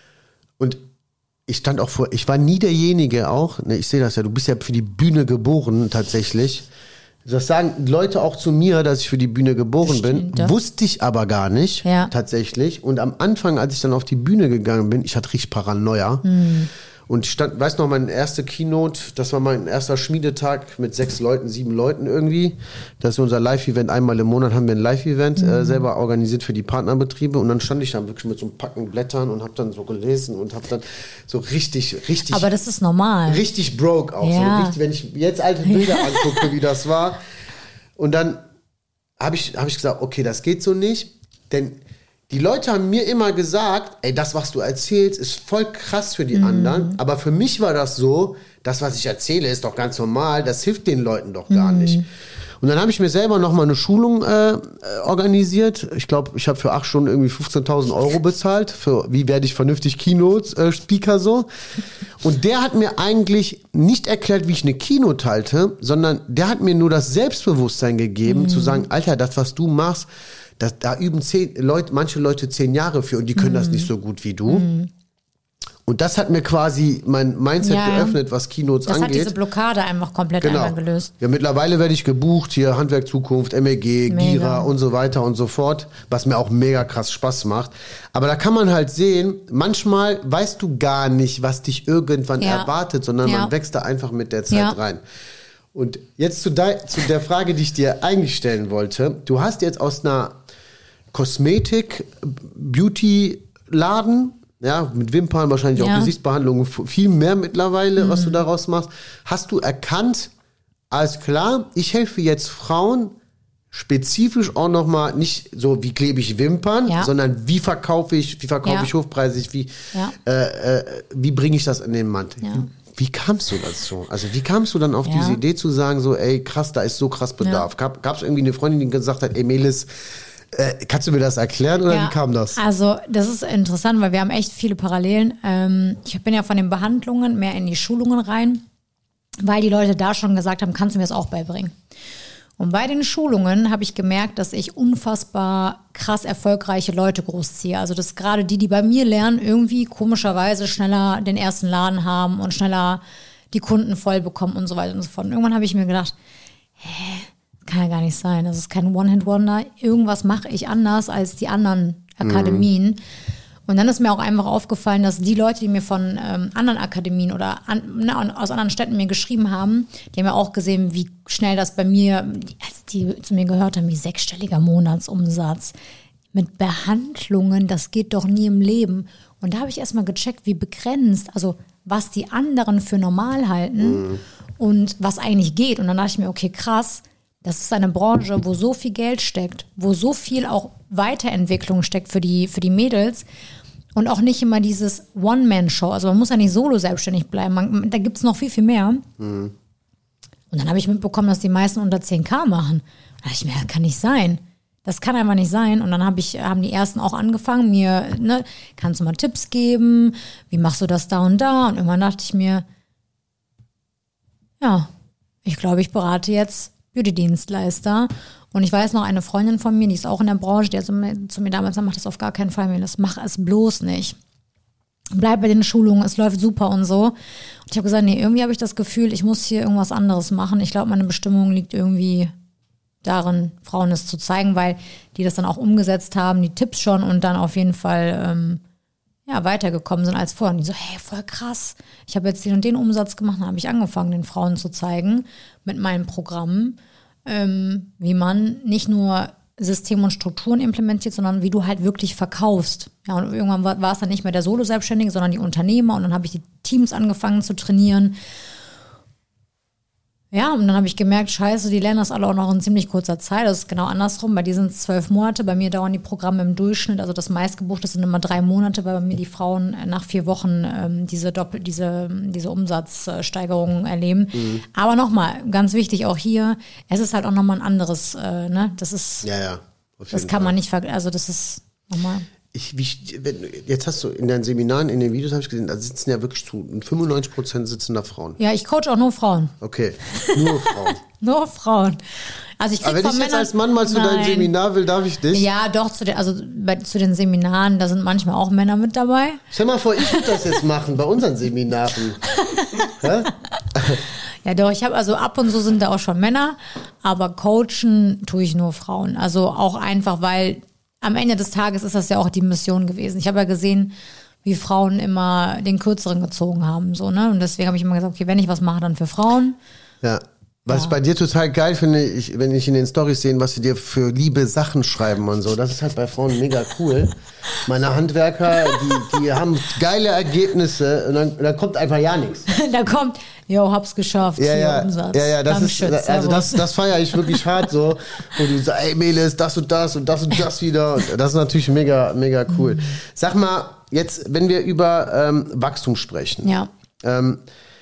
und ich stand auch vor, ich war nie derjenige auch, ne, ich sehe das ja, du bist ja für die Bühne geboren tatsächlich. Das sagen Leute auch zu mir, dass ich für die Bühne geboren bin. Stimmt, ja. Wusste ich aber gar nicht, Ja. tatsächlich. Und am Anfang, als ich dann auf die Bühne gegangen bin, ich hatte richtig Paranoia. Hm. Und ich stand, weiß noch, mein erste Keynote, das war mein erster Schmiedetag mit sechs Leuten, sieben Leuten irgendwie. Das ist unser Live-Event. Einmal im Monat haben wir ein Live-Event mhm. äh, selber organisiert für die Partnerbetriebe. Und dann stand ich da wirklich mit so einem Packen Blättern und habe dann so gelesen und habe dann so richtig, richtig... Aber das ist normal. Richtig broke auch. Ja. So richtig, wenn ich jetzt alte Bilder ja. angucke, wie das war. Und dann habe ich, hab ich gesagt, okay, das geht so nicht. Denn die Leute haben mir immer gesagt, ey, das, was du erzählst, ist voll krass für die mhm. anderen. Aber für mich war das so, das, was ich erzähle, ist doch ganz normal. Das hilft den Leuten doch gar mhm. nicht. Und dann habe ich mir selber nochmal eine Schulung äh, organisiert. Ich glaube, ich habe für acht Stunden irgendwie fünfzehntausend Euro bezahlt. Für wie werde ich vernünftig Keynote-Speaker äh, so. Und der hat mir eigentlich nicht erklärt, wie ich eine Keynote halte, sondern der hat mir nur das Selbstbewusstsein gegeben, mhm. zu sagen, Alter, das, was du machst, Das, da üben zehn Leute, manche Leute zehn Jahre für und die können mm. das nicht so gut wie du. Mm. Und das hat mir quasi mein Mindset ja, geöffnet, was Keynotes das angeht. Das hat diese Blockade einfach komplett genau. einmal gelöst. Ja, mittlerweile werde ich gebucht, hier Handwerk Zukunft, M E G, mega. Gira und so weiter und so fort, was mir auch mega krass Spaß macht. Aber da kann man halt sehen, manchmal weißt du gar nicht, was dich irgendwann ja. erwartet, sondern ja. man wächst da einfach mit der Zeit ja. rein. Und jetzt zu der, zu der Frage, die ich dir eigentlich stellen wollte. Du hast jetzt aus einer Kosmetik-Beauty-Laden, ja, mit Wimpern, wahrscheinlich ja. auch Gesichtsbehandlungen, viel mehr mittlerweile, mhm. was du daraus machst. Hast du erkannt, alles klar, ich helfe jetzt Frauen spezifisch auch nochmal, nicht so, wie klebe ich Wimpern, ja. sondern wie verkaufe ich, wie verkaufe ja. ich hochpreisig, wie, ja. äh, äh, wie bringe ich das in den Mann? Ja. Wie kamst du dazu? Also wie kamst du dann auf ja. diese Idee zu sagen, so ey krass, da ist so krass Bedarf? Ja. Gab es irgendwie eine Freundin, die gesagt hat, ey Melis, äh, kannst du mir das erklären oder ja. wie kam das? Also das ist interessant, weil wir haben echt viele Parallelen. Ähm, ich bin ja von den Behandlungen mehr in die Schulungen rein, weil die Leute da schon gesagt haben, kannst du mir das auch beibringen? Und bei den Schulungen habe ich gemerkt, dass ich unfassbar krass erfolgreiche Leute großziehe. Also dass gerade die, die bei mir lernen, irgendwie komischerweise schneller den ersten Laden haben und schneller die Kunden voll bekommen und so weiter und so fort. Und irgendwann habe ich mir gedacht, hä, kann ja gar nicht sein. Das ist kein One-Hit-Wonder. Irgendwas mache ich anders als die anderen Akademien. Mhm. Und dann ist mir auch einfach aufgefallen, dass die Leute, die mir von ähm, anderen Akademien oder an, na, aus anderen Städten mir geschrieben haben, die haben ja auch gesehen, wie schnell das bei mir, als die zu mir gehört haben, wie sechsstelliger Monatsumsatz mit Behandlungen, das geht doch nie im Leben. Und da habe ich erstmal gecheckt, wie begrenzt, also was die anderen für normal halten mhm. und was eigentlich geht. Und dann dachte ich mir, okay, krass, das ist eine Branche, wo so viel Geld steckt, wo so viel auch Weiterentwicklung steckt für die, für die Mädels. Und auch nicht immer dieses One-Man-Show. Also man muss ja nicht solo selbstständig bleiben. Man, da gibt es noch viel, viel mehr. Mhm. Und dann habe ich mitbekommen, dass die meisten unter zehn K machen. Da dachte ich mir, das kann nicht sein. Das kann einfach nicht sein. Und dann hab ich, haben die Ersten auch angefangen, mir, ne, kannst du mal Tipps geben? Wie machst du das da und da? Und irgendwann dachte ich mir, ja, ich glaube, ich berate jetzt Beauty-Dienstleister. Und ich weiß noch, eine Freundin von mir, die ist auch in der Branche, die hat zu mir, zu mir damals gesagt, mach das auf gar keinen Fall mehr, das mach es bloß nicht. Bleib bei den Schulungen, es läuft super und so. Und ich habe gesagt, nee, irgendwie habe ich das Gefühl, ich muss hier irgendwas anderes machen. Ich glaube, meine Bestimmung liegt irgendwie darin, Frauen es zu zeigen, weil die das dann auch umgesetzt haben, die Tipps schon und dann auf jeden Fall ähm, ja, weitergekommen sind als vorher. Und die so, hey, voll krass. Ich habe jetzt den und den Umsatz gemacht, dann habe ich angefangen, den Frauen zu zeigen mit meinen Programmen, ähm, wie man nicht nur Systeme und Strukturen implementiert, sondern wie du halt wirklich verkaufst. Ja, und irgendwann war, war es dann nicht mehr der Solo-Selbstständige, sondern die Unternehmer. Und dann habe ich die Teams angefangen zu trainieren. Ja, und dann habe ich gemerkt, scheiße, die lernen das alle auch noch in ziemlich kurzer Zeit. Das ist genau andersrum. Bei dir sind es zwölf Monate. Bei mir dauern die Programme im Durchschnitt, also das meistgebuchte sind immer drei Monate, weil bei mir die Frauen nach vier Wochen ähm, diese Doppel, diese, diese Umsatzsteigerungen erleben. Mhm. Aber nochmal, ganz wichtig auch hier, es ist halt auch nochmal ein anderes, äh, ne? Das ist, ja, ja, das kann Fall. man nicht vergleichen. Also das ist nochmal. Ich, wie, wenn, jetzt hast du in deinen Seminaren, in den Videos habe ich gesehen, da sitzen ja wirklich zu fünfundneunzig Prozent sitzen da Frauen. Ja, ich coach auch nur Frauen. Okay, nur Frauen. Nur Frauen. Also ich krieg Aber wenn von ich Männern, jetzt als Mann mal zu deinem Seminar will, darf ich dich? Ja, doch, zu den, also bei, zu den Seminaren, da sind manchmal auch Männer mit dabei. Stell mal vor, ich würde das jetzt machen bei unseren Seminaren. Ja, doch, ich habe also ab und zu sind da auch schon Männer, aber coachen tue ich nur Frauen. Also auch einfach, weil am Ende des Tages ist das ja auch die Mission gewesen. Ich habe ja gesehen, wie Frauen immer den Kürzeren gezogen haben. So, ne? Und deswegen habe ich immer gesagt, okay, wenn ich was mache, dann für Frauen. Ja. Was Ja. ich bei dir total geil finde, ich, wenn ich in den Storys sehe, was sie dir für liebe Sachen schreiben und so, das ist halt bei Frauen mega cool. Meine Handwerker, die, die haben geile Ergebnisse und dann, dann kommt einfach ja nichts. Da kommt, jo, hab's geschafft, Ja, hier ja, Umsatz. ja, ja, das Dankeschön, ist, also das, Servus. das feiere ich wirklich hart so, wo du sagst, ey Melis, das und das und das und das wieder. Und das ist natürlich mega, mega cool. Mhm. Sag mal, jetzt, wenn wir über ähm, Wachstum sprechen. Ja. Ähm,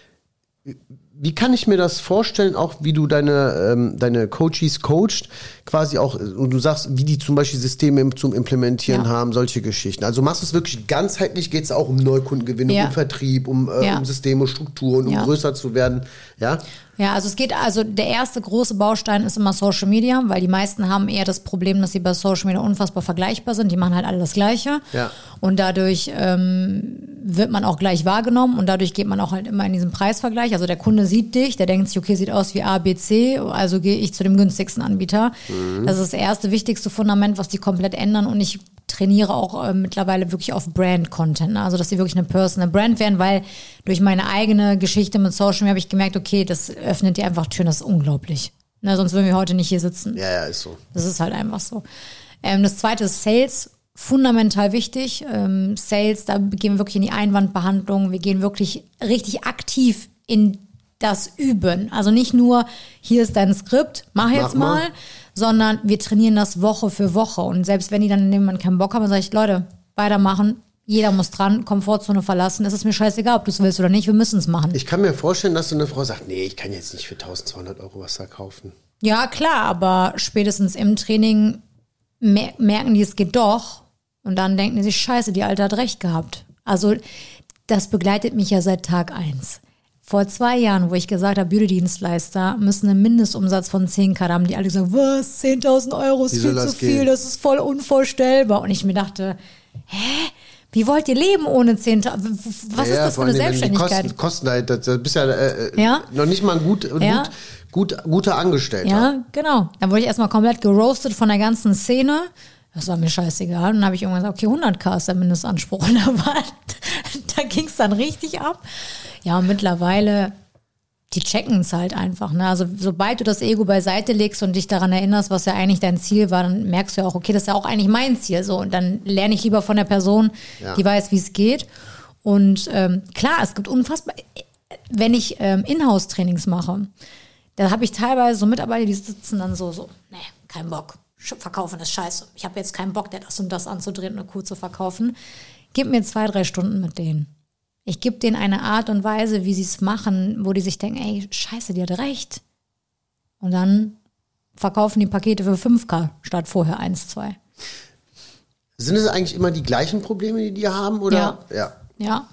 wie kann ich mir das vorstellen, auch wie du deine, ähm, deine Coaches coacht, quasi auch, und du sagst, wie die zum Beispiel Systeme im, zum Implementieren Ja. haben, solche Geschichten. Also machst du es wirklich ganzheitlich, geht es auch um Neukundengewinnung, Ja. um Vertrieb, um, äh, Ja. um Systeme, Strukturen, um Ja. größer zu werden, ja? Ja, also es geht, also der erste große Baustein ist immer Social Media, weil die meisten haben eher das Problem, dass sie bei Social Media unfassbar vergleichbar sind. Die machen halt alle das Gleiche. Ja. Und dadurch ähm, wird man auch gleich wahrgenommen und dadurch geht man auch halt immer in diesen Preisvergleich. Also der Kunde sieht dich, der denkt sich, okay, sieht aus wie A, B, C, also gehe ich zu dem günstigsten Anbieter. Mhm. Das ist das erste wichtigste Fundament, was die komplett ändern. Und ich trainiere auch äh, mittlerweile wirklich auf Brand-Content. Ne? Also, dass sie wirklich eine Personal Brand werden, weil durch meine eigene Geschichte mit Social Media habe ich gemerkt, okay, das öffnet dir einfach Türen, das ist unglaublich. Ne? Sonst würden wir heute nicht hier sitzen. Ja, ja, ist so. Das ist halt einfach so. Ähm, das zweite ist Sales. Fundamental wichtig. Ähm, Sales, da gehen wir wirklich in die Einwandbehandlung. Wir gehen wirklich richtig aktiv in das Üben. Also nicht nur, hier ist dein Skript, mach jetzt Mach mal. mal, sondern wir trainieren das Woche für Woche. Und selbst wenn die dann in dem Moment keinen Bock haben, dann sage ich, Leute, weitermachen. Jeder muss dran, Komfortzone verlassen. Es ist mir scheißegal, ob du es willst oder nicht. Wir müssen es machen. Ich kann mir vorstellen, dass so eine Frau sagt, nee, ich kann jetzt nicht für eintausendzweihundert Euro was verkaufen. Ja, klar, aber spätestens im Training mer- merken die, es geht doch. Und dann denken die sich, scheiße, die Alte hat recht gehabt. Also das begleitet mich ja seit Tag eins. Vor zwei Jahren, wo ich gesagt habe, Beauty-Dienstleister müssen einen Mindestumsatz von zehn K haben, die alle gesagt, was, zehntausend Euro ist Wie soll viel zu das viel, gehen? das ist voll unvorstellbar. Und ich mir dachte, hä? Wie wollt ihr leben ohne zehntausend? Was ja, ist das für vor eine allem, wenn die Selbstständigkeit? Kosten, Kosten halt, das, das bist ja, äh, Ja. noch nicht mal ein gut, Ja. gut, gut, guter Angestellter. Ja, genau. Dann wurde ich erstmal komplett geroastet von der ganzen Szene. Das war mir scheißegal. Und dann habe ich irgendwann gesagt, okay, hunderttausend ist der Mindestanspruch. Und da, war, da ging es dann richtig ab. Ja, und mittlerweile, die checken es halt einfach. Ne? Also sobald du das Ego beiseite legst und dich daran erinnerst, was ja eigentlich dein Ziel war, dann merkst du ja auch, okay, das ist ja auch eigentlich mein Ziel. So, und dann lerne ich lieber von der Person, Ja. die weiß, wie es geht. Und ähm, klar, es gibt unfassbar, wenn ich ähm, Inhouse-Trainings mache, da habe ich teilweise so Mitarbeiter, die sitzen dann so, so, nee, kein Bock. Verkaufen ist scheiße. Ich habe jetzt keinen Bock, der das und das anzudrehen und eine Kuh zu verkaufen. Gib mir zwei, drei Stunden mit denen. Ich gebe denen eine Art und Weise, wie sie es machen, wo die sich denken, ey, scheiße, die hat recht. Und dann verkaufen die Pakete für fünf K statt vorher eins, zwei. Sind es eigentlich immer die gleichen Probleme, die die haben? Oder? Ja. Ja. Ja,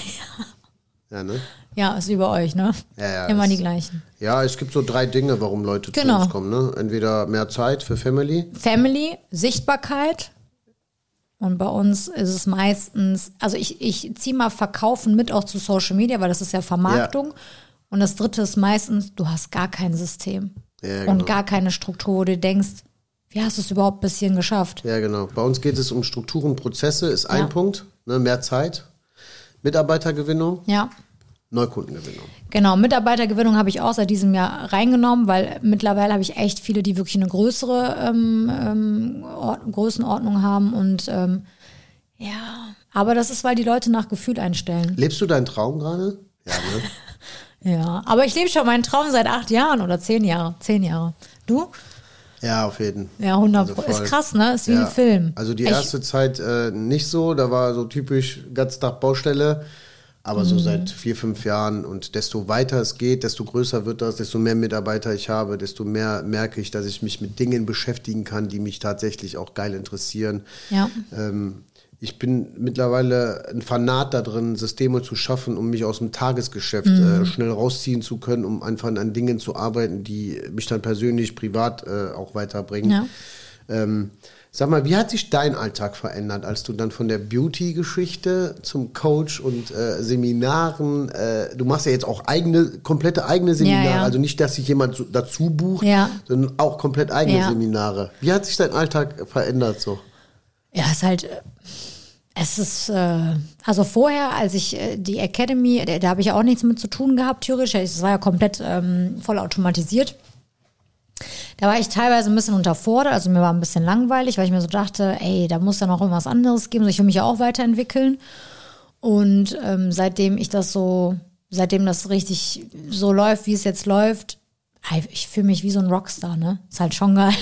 Ja, ne? ja, ist über euch, ne? Ja, ja, Immer das- die gleichen. Ja, es gibt so drei Dinge, warum Leute Genau. zu uns kommen. Ne? Entweder mehr Zeit für Family. Family, Sichtbarkeit. Und bei uns ist es meistens, also ich, ich ziehe mal Verkaufen mit auch zu Social Media, weil das ist ja Vermarktung. Und das dritte ist meistens, du hast gar kein System. Ja, genau. Und gar keine Struktur, wo du denkst, wie hast du es überhaupt bis hierhin geschafft? Ja, genau. Bei uns geht es um Strukturen, Prozesse, ist ein Ja. Punkt. Ne? Mehr Zeit. Mitarbeitergewinnung, Ja. Neukundengewinnung. Genau, Mitarbeitergewinnung habe ich auch seit diesem Jahr reingenommen, weil mittlerweile habe ich echt viele, die wirklich eine größere ähm, ähm, Ord- Größenordnung haben und ähm, ja, aber das ist, weil die Leute nach Gefühl einstellen. Lebst du deinen Traum gerade? Ja, ne? Ja, aber ich lebe schon meinen Traum seit acht Jahren oder zehn Jahre, zehn Jahre. Du? Ja, auf jeden. Ja, hundert Also Pro. voll. Ist krass, ne? Ist wie Ja. ein Film. Also die Ich- erste Zeit äh, nicht so, da war so typisch ganz Tag Baustelle. Aber Mhm. so seit vier, fünf Jahren und desto weiter es geht, desto größer wird das, desto mehr Mitarbeiter ich habe, desto mehr merke ich, dass ich mich mit Dingen beschäftigen kann, die mich tatsächlich auch geil interessieren. Ja. Ähm, ich bin mittlerweile ein Fanat da drin, Systeme zu schaffen, um mich aus dem Tagesgeschäft Mhm. äh, schnell rausziehen zu können, um einfach an Dingen zu arbeiten, die mich dann persönlich, privat äh, auch weiterbringen. Ja. Ähm, sag mal, wie hat sich dein Alltag verändert, als du dann von der Beauty-Geschichte zum Coach und äh, Seminaren, äh, du machst ja jetzt auch eigene, komplette eigene Seminare, Ja, ja. also nicht, dass sich jemand so, dazu bucht, Ja. sondern auch komplett eigene Ja. Seminare. Wie hat sich dein Alltag verändert so? Ja, ist halt, äh, Es ist, äh, also vorher, als ich äh, die Academy, da, da habe ich ja auch nichts mit zu tun gehabt, theoretisch. Es war ja komplett ähm, voll automatisiert. Da war ich teilweise ein bisschen unterfordert, also mir war ein bisschen langweilig, weil ich mir so dachte, ey, da muss ja noch irgendwas anderes geben. Ich will mich ja auch weiterentwickeln. Und ähm, seitdem ich das so, seitdem das richtig so läuft, wie es jetzt läuft, ich fühle mich wie so ein Rockstar, ne? Ist halt schon geil.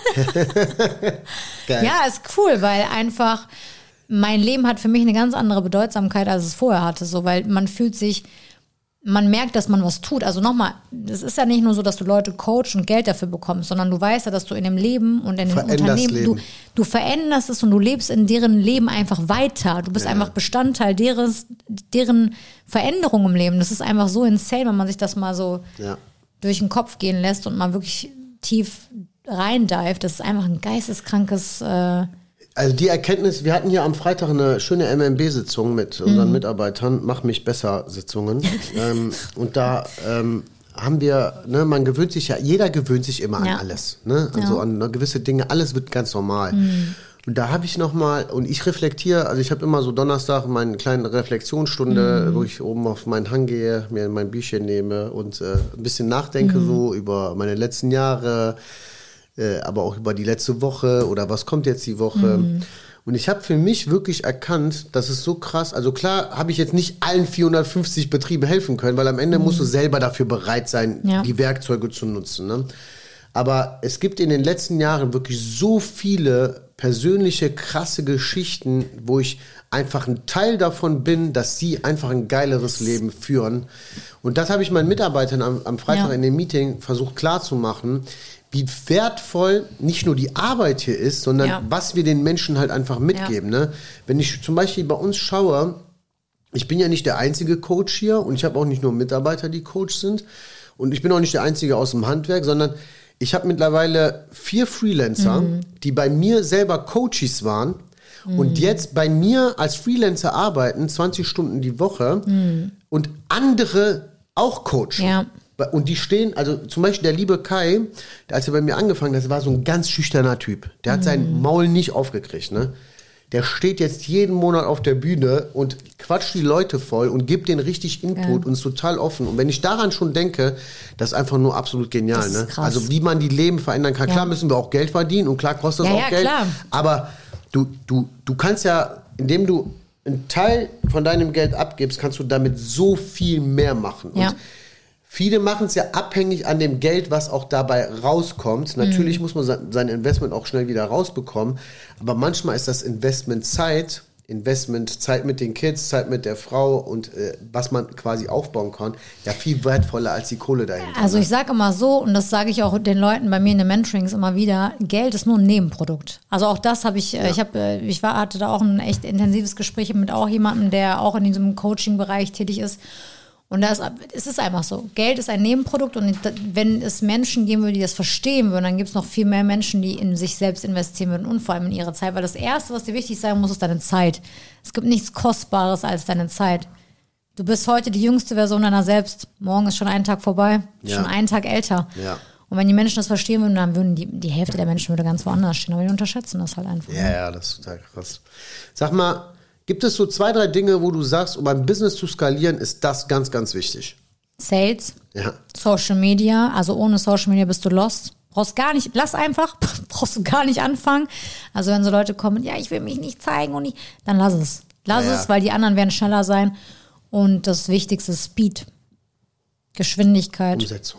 Geil. Ja, ist cool, weil einfach mein Leben hat für mich eine ganz andere Bedeutsamkeit, als es vorher hatte. So, weil man fühlt sich, man merkt, dass man was tut. Also nochmal, es ist ja nicht nur so, dass du Leute coachst und Geld dafür bekommst, sondern du weißt ja, dass du in dem Leben und in dem Unternehmen, du, du veränderst es und du lebst in deren Leben einfach weiter. Du bist ja. einfach Bestandteil deres, deren Veränderung im Leben. Das ist einfach so insane, wenn man sich das mal so ja. durch den Kopf gehen lässt und mal wirklich tief reindived. Das ist einfach ein geisteskrankes... Äh Also die Erkenntnis, wir hatten hier am Freitag eine schöne M M B-Sitzung mit unseren mhm. Mitarbeitern, Mach mich besser Sitzungen. ähm, und da ähm, haben wir, ne, man gewöhnt sich ja, jeder gewöhnt sich immer ja. an alles. Ne? Also ja. an gewisse Dinge, alles wird ganz normal. Mhm. Und da habe ich nochmal, und ich reflektiere, also ich habe immer so Donnerstag meine kleine Reflexionsstunde, mhm. wo ich oben auf meinen Hang gehe, mir mein Büchchen nehme und äh, ein bisschen nachdenke mhm. so über meine letzten Jahre, äh, aber auch über die letzte Woche oder was kommt jetzt die Woche. Mhm. Und ich habe für mich wirklich erkannt, das ist so krass, also klar habe ich jetzt nicht allen vierhundertfünfzig Betrieben helfen können, weil am Ende mhm. musst du selber dafür bereit sein, ja. die Werkzeuge zu nutzen, ne? Aber es gibt in den letzten Jahren wirklich so viele persönliche, krasse Geschichten, wo ich einfach ein Teil davon bin, dass sie einfach ein geileres Leben führen. Und das habe ich meinen Mitarbeitern am, am Freitag ja. in dem Meeting versucht klarzumachen, wie wertvoll nicht nur die Arbeit hier ist, sondern ja. was wir den Menschen halt einfach mitgeben. Ja. Ne? Wenn ich zum Beispiel bei uns schaue, ich bin ja nicht der einzige Coach hier und ich habe auch nicht nur Mitarbeiter, die Coach sind. Und ich bin auch nicht der einzige aus dem Handwerk, sondern ich habe mittlerweile vier Freelancer, mhm. die bei mir selber Coaches waren mhm. und jetzt bei mir als Freelancer arbeiten, zwanzig Stunden die Woche mhm. und andere auch coachen. Ja. Und die stehen, also zum Beispiel der liebe Kai, als er bei mir angefangen hat, das war so ein ganz schüchterner Typ. Der hat mhm. sein Maul nicht aufgekriegt, ne? Der steht jetzt jeden Monat auf der Bühne und quatscht die Leute voll und gibt denen richtig Input ja. und ist total offen. Und wenn ich daran schon denke, das ist einfach nur absolut genial. Ne? Also wie man die Leben verändern kann. Ja. Klar müssen wir auch Geld verdienen und klar kostet das ja, auch ja, Geld. Klar. Aber du, du, du kannst ja, indem du einen Teil von deinem Geld abgibst, kannst du damit so viel mehr machen. Ja. Und viele machen es ja abhängig an dem Geld, was auch dabei rauskommt. Natürlich mhm. muss man sein Investment auch schnell wieder rausbekommen. Aber manchmal ist das Investment Zeit, Investment Zeit mit den Kids, Zeit mit der Frau und äh, was man quasi aufbauen kann, ja viel wertvoller als die Kohle dahinter. Also ich sage immer so, und das sage ich auch den Leuten bei mir in den Mentorings immer wieder, Geld ist nur ein Nebenprodukt. Also auch das habe ich, ja. ich habe, ich war, hatte da auch ein echt intensives Gespräch mit auch jemandem, der auch in diesem Coaching-Bereich tätig ist. Und das, es ist einfach so. Geld ist ein Nebenprodukt und wenn es Menschen geben würde, die das verstehen würden, dann gibt es noch viel mehr Menschen, die in sich selbst investieren würden und vor allem in ihre Zeit. Weil das Erste, was dir wichtig sein muss, ist deine Zeit. Es gibt nichts Kostbares als deine Zeit. Du bist heute die jüngste Version deiner selbst. Morgen ist schon ein Tag vorbei, ja. schon einen Tag älter. Ja. Und wenn die Menschen das verstehen würden, dann würden die, die Hälfte der Menschen würde ganz woanders stehen. Aber die unterschätzen das halt einfach. Ja, ja, das ist total krass. Sag mal, gibt es so zwei, drei Dinge, wo du sagst, um ein Business zu skalieren, ist das ganz, ganz wichtig? Sales, ja. Social Media, also ohne Social Media bist du lost. Brauchst gar nicht, lass einfach, brauchst du gar nicht anfangen. Also wenn so Leute kommen, ja, ich will mich nicht zeigen und nicht, dann lass es. Lass ja, ja. es, weil die anderen werden schneller sein. Und das Wichtigste ist Speed, Geschwindigkeit. Umsetzung.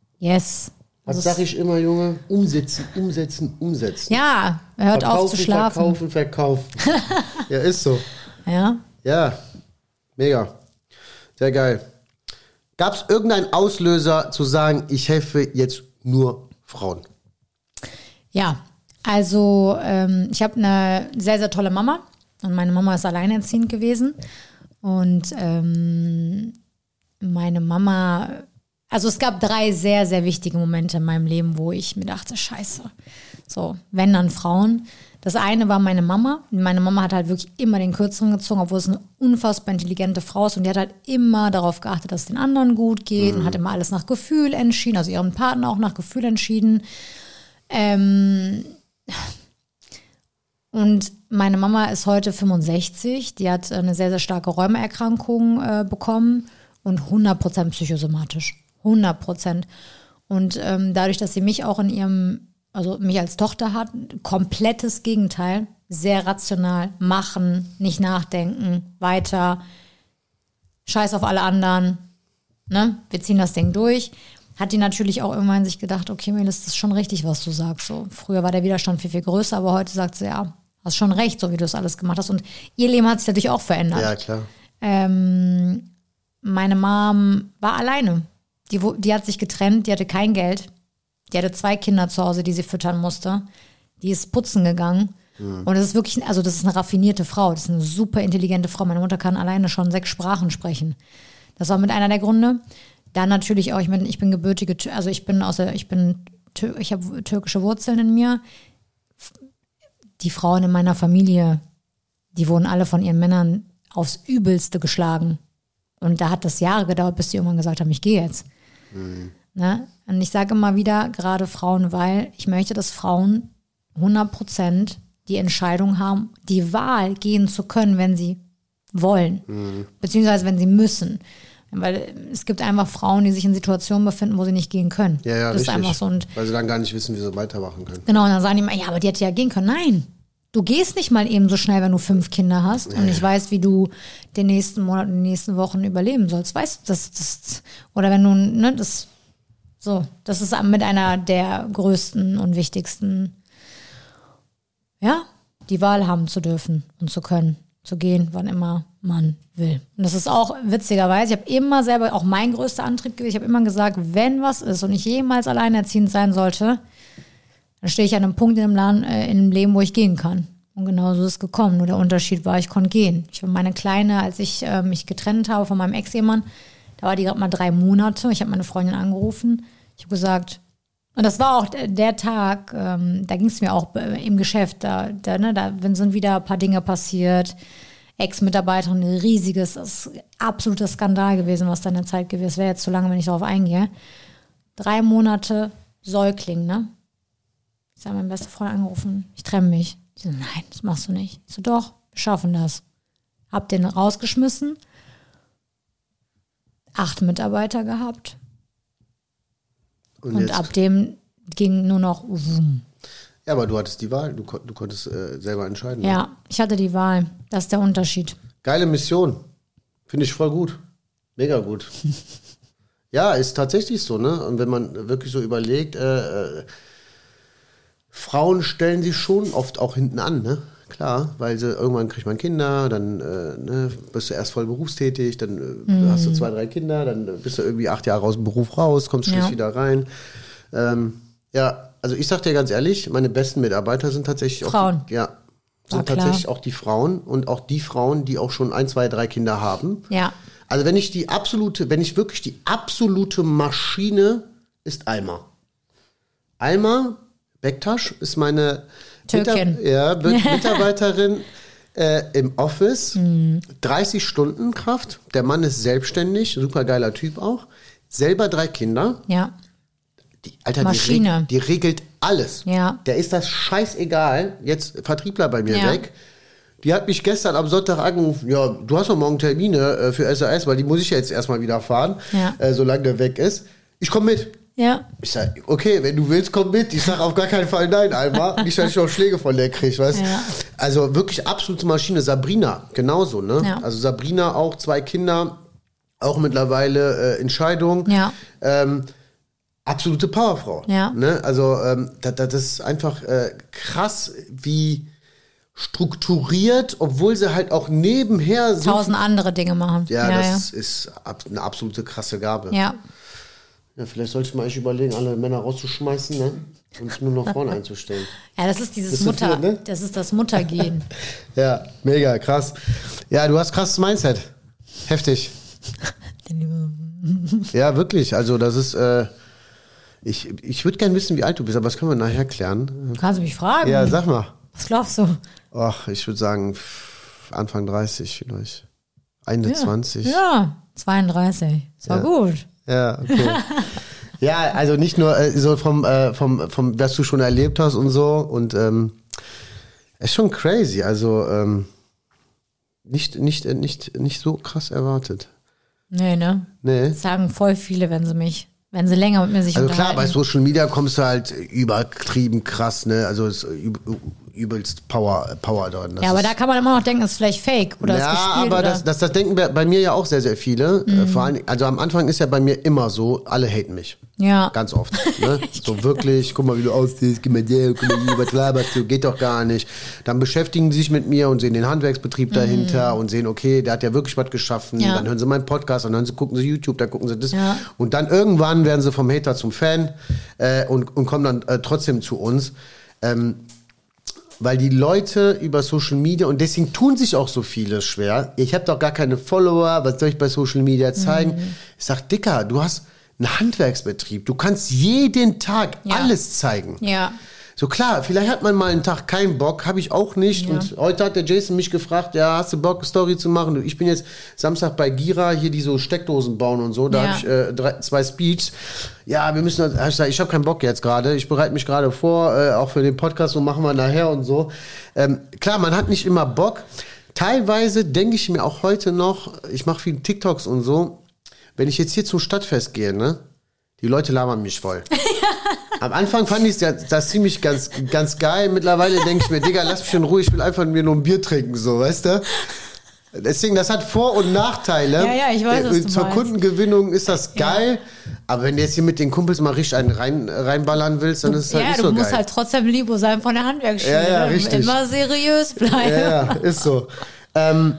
Yes. Was sag ich immer, Junge? Umsetzen, umsetzen, umsetzen. Ja, hört verkaufen, auf zu schlafen. Verkaufen, verkaufen. Ja, ist so. Ja. Ja, mega. Sehr geil. Gab es irgendeinen Auslöser zu sagen, ich helfe jetzt nur Frauen? Ja, also ähm, ich habe eine sehr, sehr tolle Mama. Und meine Mama ist alleinerziehend gewesen. Und ähm, meine Mama... Also es gab drei sehr, sehr wichtige Momente in meinem Leben, wo ich mir dachte, scheiße, so, wenn dann Frauen. Das eine war meine Mama. Meine Mama hat halt wirklich immer den Kürzeren gezogen, obwohl es eine unfassbar intelligente Frau ist. Und die hat halt immer darauf geachtet, dass es den anderen gut geht mhm. und hat immer alles nach Gefühl entschieden, also ihren Partner auch nach Gefühl entschieden. Ähm Und meine Mama ist heute fünfundsechzig, die hat eine sehr, sehr starke Rheumaerkrankung äh, bekommen und hundert Prozent psychosomatisch, hundert Prozent. Und ähm, dadurch, dass sie mich auch in ihrem, also mich als Tochter hat, komplettes Gegenteil, sehr rational, machen, nicht nachdenken, weiter, scheiß auf alle anderen, ne? Wir ziehen das Ding durch. Hat die natürlich auch irgendwann sich gedacht, okay, Melis, das ist schon richtig, was du sagst. So, früher war der Widerstand viel, viel größer, aber heute sagt sie, ja, hast schon recht, so wie du das alles gemacht hast. Und ihr Leben hat sich natürlich auch verändert. Ja, klar. Ähm, meine Mom war alleine. Die, die hat sich getrennt, die hatte kein Geld. Die hatte zwei Kinder zu Hause, die sie füttern musste. Die ist putzen gegangen. Mhm. Und das ist wirklich, also das ist eine raffinierte Frau. Das ist eine super intelligente Frau. Meine Mutter kann alleine schon sechs Sprachen sprechen. Das war mit einer der Gründe. Dann natürlich auch, ich bin, ich bin gebürtige, also ich bin aus der, ich bin, ich habe türkische Wurzeln in mir. Die Frauen in meiner Familie, die wurden alle von ihren Männern aufs Übelste geschlagen. Und da hat das Jahre gedauert, bis die irgendwann gesagt haben, ich gehe jetzt. Mhm. Ne? Und ich sage immer wieder, gerade Frauen, weil ich möchte, dass Frauen hundert Prozent die Entscheidung haben, die Wahl gehen zu können, wenn sie wollen. Mhm. Beziehungsweise wenn sie müssen. Weil es gibt einfach Frauen, die sich in Situationen befinden, wo sie nicht gehen können. Ja, ja, das richtig. Ist einfach so. Und weil sie dann gar nicht wissen, wie sie weitermachen können. Genau, und dann sagen die immer, ja, aber die hätte ja gehen können. Nein, du gehst nicht mal eben so schnell, wenn du fünf Kinder hast. Ja. Und ich weiß, wie du den nächsten Monat und die nächsten Wochen überleben sollst. Weißt du, das, das, oder wenn du, ne, das, so, das ist mit einer der größten und wichtigsten, ja, die Wahl haben zu dürfen und zu können, zu gehen, wann immer man will. Und das ist auch witzigerweise, ich habe immer selber, auch mein größter Antrieb gewesen, ich habe immer gesagt, wenn was ist und ich jemals alleinerziehend sein sollte, dann stehe ich an einem Punkt in dem, Laden, äh, in dem Leben, wo ich gehen kann. Und genau so ist es gekommen. Nur der Unterschied war, ich konnte gehen. Ich war meine Kleine, als ich äh, mich getrennt habe von meinem Ex-Ehemann, da war die gerade mal drei Monate. Ich habe meine Freundin angerufen. Ich habe gesagt, und das war auch der Tag, ähm, da ging es mir auch im Geschäft, da, da, ne, da sind wieder ein paar Dinge passiert. Ex-Mitarbeiterin, ein riesiges, das ist absoluter Skandal gewesen, was da in der Zeit gewesen ist. Es wäre jetzt zu lange, wenn ich darauf eingehe. Drei Monate Säugling, ne? Ich habe meinen besten Freund angerufen, ich trenne mich. Ich so, nein, das machst du nicht. Ich so, doch, wir schaffen das. Hab den rausgeschmissen. Acht Mitarbeiter gehabt. Und, und ab dem ging nur noch wumm. Ja, aber du hattest die Wahl, du, du konntest äh, selber entscheiden. Ja, ne? Ich hatte die Wahl. Das ist der Unterschied. Geile Mission. Finde ich voll gut. Mega gut. Ja, ist tatsächlich so, ne? Und wenn man wirklich so überlegt, äh, äh, Frauen stellen sich schon oft auch hinten an, ne? Klar, weil sie, irgendwann kriegt man Kinder, dann äh, ne, bist du erst voll berufstätig, dann äh, mhm. hast du zwei, drei Kinder, dann bist du irgendwie acht Jahre aus dem Beruf raus, kommst schließlich ja. wieder rein. Ähm, ja, also ich sag dir ganz ehrlich, meine besten Mitarbeiter sind tatsächlich Frauen. auch die, ja, sind tatsächlich auch die Frauen und auch die Frauen, die auch schon ein, zwei, drei Kinder haben. Ja. Also wenn ich die absolute, wenn ich wirklich die absolute Maschine ist Alma. Alma Bektasch ist meine Türkin. Mitar- ja, Mitarbeiterin äh, im Office. Mhm. dreißig Stunden Kraft. Der Mann ist selbstständig, super geiler Typ auch. Selber drei Kinder. Ja. Die, Alter, Maschine. Die, reg- die regelt alles. Ja. Der ist das scheißegal. Jetzt Vertriebler bei mir ja. weg. Die hat mich gestern am Sonntag angerufen, ja, du hast doch morgen Termine äh, für S A S, weil die muss ich jetzt erstmal wieder fahren, ja. äh, solange der weg ist. Ich komme mit. Ja. Ich sag, okay, wenn du willst, komm mit. Ich sag auf gar keinen Fall nein, Alma. Nicht, dass ich noch Schläge von der kriege, weißt du? Ja. Also wirklich absolute Maschine. Sabrina, genauso, ne? Ja. Also Sabrina auch, zwei Kinder, auch mittlerweile äh, in Scheidung. Ja. Ähm, absolute Powerfrau. Ja. Ne? Also ähm, das, das ist einfach äh, krass, wie strukturiert, obwohl sie halt auch nebenher so tausend andere Dinge machen. Ja, ja das ja. ist ab, eine absolute krasse Gabe. Ja. Ja, vielleicht sollte ich mal echt überlegen, alle Männer rauszuschmeißen, ne? Und nur noch Frauen einzustellen. Ja, das ist dieses Bist du Mutter, für, ne? das ist das Muttergehen. Ja, mega, krass. Ja, du hast krasses Mindset. Heftig. Ja, wirklich. Also das ist, äh, ich, ich würde gerne wissen, wie alt du bist, aber das können wir nachher klären. Kannst du mich fragen? Ja, sag mal. Was glaubst du? Ach, ich würde sagen, Anfang dreißig vielleicht. Ende ja. zwanzig. Ja, zweiunddreißig. Das war ja. gut. Ja, okay. Ja, also nicht nur äh, so vom, äh, vom, vom, was du schon erlebt hast und so. Und ähm, Ist schon crazy, also ähm, nicht, nicht, nicht, nicht so krass erwartet. Nee, ne? Nee. Das sagen voll viele, wenn sie mich, wenn sie länger mit mir sich Also unterhalten. klar, bei Social Media kommst du halt übertrieben krass, ne? Also es ist üb- übelst Power, Power drin. Das ja, aber ist, da kann man immer noch denken, ist vielleicht fake oder ja, ist gespielt. aber oder? das, das, das denken bei, bei mir ja auch sehr, sehr viele. Mhm. Vor allem, also am Anfang ist ja bei mir immer so, alle haten mich. Ja. Ganz oft. Ne? So wirklich, guck mal, wie du aussiehst, gib mir der, guck mal, wie was laberst du, geht doch gar nicht. Dann beschäftigen sie sich mit mir und sehen den Handwerksbetrieb dahinter und sehen, okay, der hat ja wirklich was geschaffen. Ja. Dann hören sie meinen Podcast, dann hören sie, gucken sie YouTube, dann gucken sie das. Ja. Und dann irgendwann werden sie vom Hater zum Fan äh, und, und kommen dann äh, trotzdem zu uns. Ähm, weil die Leute über Social Media, und deswegen tun sich auch so viele schwer, ich habe doch gar keine Follower, was soll ich bei Social Media zeigen? Mhm. Ich sag, Dicker, du hast einen Handwerksbetrieb, du kannst jeden Tag Ja. alles zeigen. Ja. So klar, vielleicht hat man mal einen Tag keinen Bock, habe ich auch nicht. Ja. Und heute hat der Jason mich gefragt, ja, hast du Bock, eine Story zu machen? Ich bin jetzt Samstag bei Gira, hier die so Steckdosen bauen und so. Da Ja. habe ich äh, drei, zwei Speeches. Ja, wir müssen, ich sag, ich habe keinen Bock jetzt gerade. Ich bereite mich gerade vor, äh, auch für den Podcast, so machen wir nachher und so. Ähm, klar, man hat nicht immer Bock. Teilweise denke ich mir auch heute noch, ich mache viele TikToks und so, wenn ich jetzt hier zum Stadtfest gehe, ne? Die Leute labern mich voll. Am Anfang fand ich das, das ziemlich ganz, ganz geil. Mittlerweile denke ich mir, Digga, lass mich in Ruhe, ich will einfach mir nur ein Bier trinken, so, weißt du? Deswegen, das hat Vor- und Nachteile. Ja, ja, ich weiß, was du Zur meinst. Kundengewinnung ist das geil, aber wenn du jetzt hier mit den Kumpels mal richtig einen rein, reinballern willst, dann ist es halt Ja, nicht du so musst geil. halt trotzdem Libo sein von der Handwerksschule. Ja, ja, richtig. Immer seriös bleiben. Ja, ja, ist so. Ähm,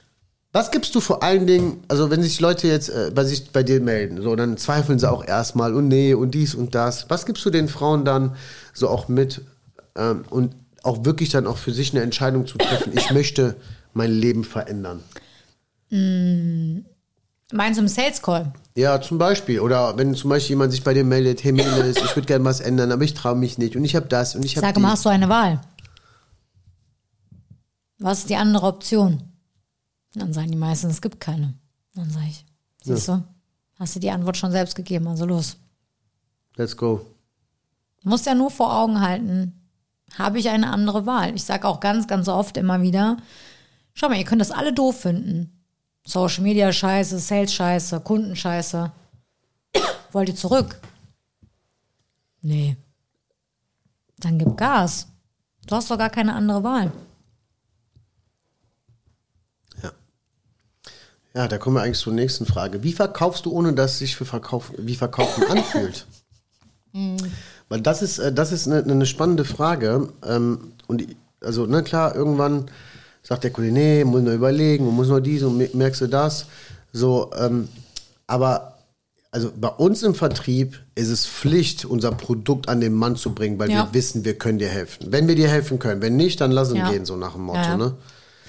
was gibst du vor allen Dingen, also wenn sich Leute jetzt äh, bei, sich, bei dir melden, so, dann zweifeln sie auch erstmal und nee und dies und das. Was gibst du den Frauen dann so auch mit ähm, und auch wirklich dann auch für sich eine Entscheidung zu treffen, ich möchte mein Leben verändern? Meinst du im Sales Call? Ja, zum Beispiel. Oder wenn zum Beispiel jemand sich bei dir meldet, hey Mädels, ich würde gerne was ändern, aber ich traue mich nicht und ich habe das und ich habe Sag mal, hast du eine Wahl? Was ist die andere Option? Dann sagen die meisten, es gibt keine. Dann sage ich, siehst du, hast du die Antwort schon selbst gegeben, also los. Let's go. Du musst ja nur vor Augen halten, habe ich eine andere Wahl? Ich sage auch ganz, ganz oft immer wieder, schau mal, ihr könnt das alle doof finden. Social Media Scheiße, Sales Scheiße, Kunden Scheiße. Wollt ihr zurück? Nee. Dann gib Gas. Du hast doch gar keine andere Wahl. Ja, da kommen wir eigentlich zur nächsten Frage. Wie verkaufst du, ohne dass es sich für Verkauf, wie Verkaufen anfühlt? Weil das ist, äh, das ist eine, eine spannende Frage. Ähm, und ich- also, na klar, irgendwann sagt der Kunde, nee, muss nur überlegen und muss nur dies und me- merkst du das. So, ähm, aber also bei uns im Vertrieb ist es Pflicht, unser Produkt an den Mann zu bringen, weil Ja. wir wissen, wir können dir helfen. Wenn wir dir helfen können, wenn nicht, dann lass ihn Ja. gehen, so nach dem Motto. Ja, ja. Ne?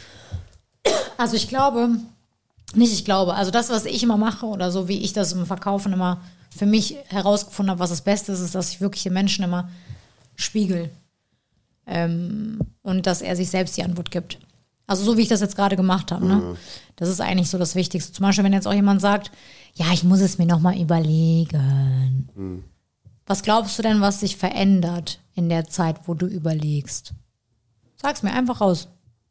Also ich glaube, nicht ich glaube, also das, was ich immer mache oder so, wie ich das im Verkaufen immer für mich herausgefunden habe, was das Beste ist, ist, dass ich wirklich den Menschen immer spiegel. Ähm, und dass er sich selbst die Antwort gibt. Also so, wie ich das jetzt gerade gemacht habe. Ne? Mhm. Das ist eigentlich so das Wichtigste. Zum Beispiel, wenn jetzt auch jemand sagt, ja, ich muss es mir nochmal überlegen. Mhm. Was glaubst du denn, was sich verändert in der Zeit, wo du überlegst? Sag's mir einfach raus.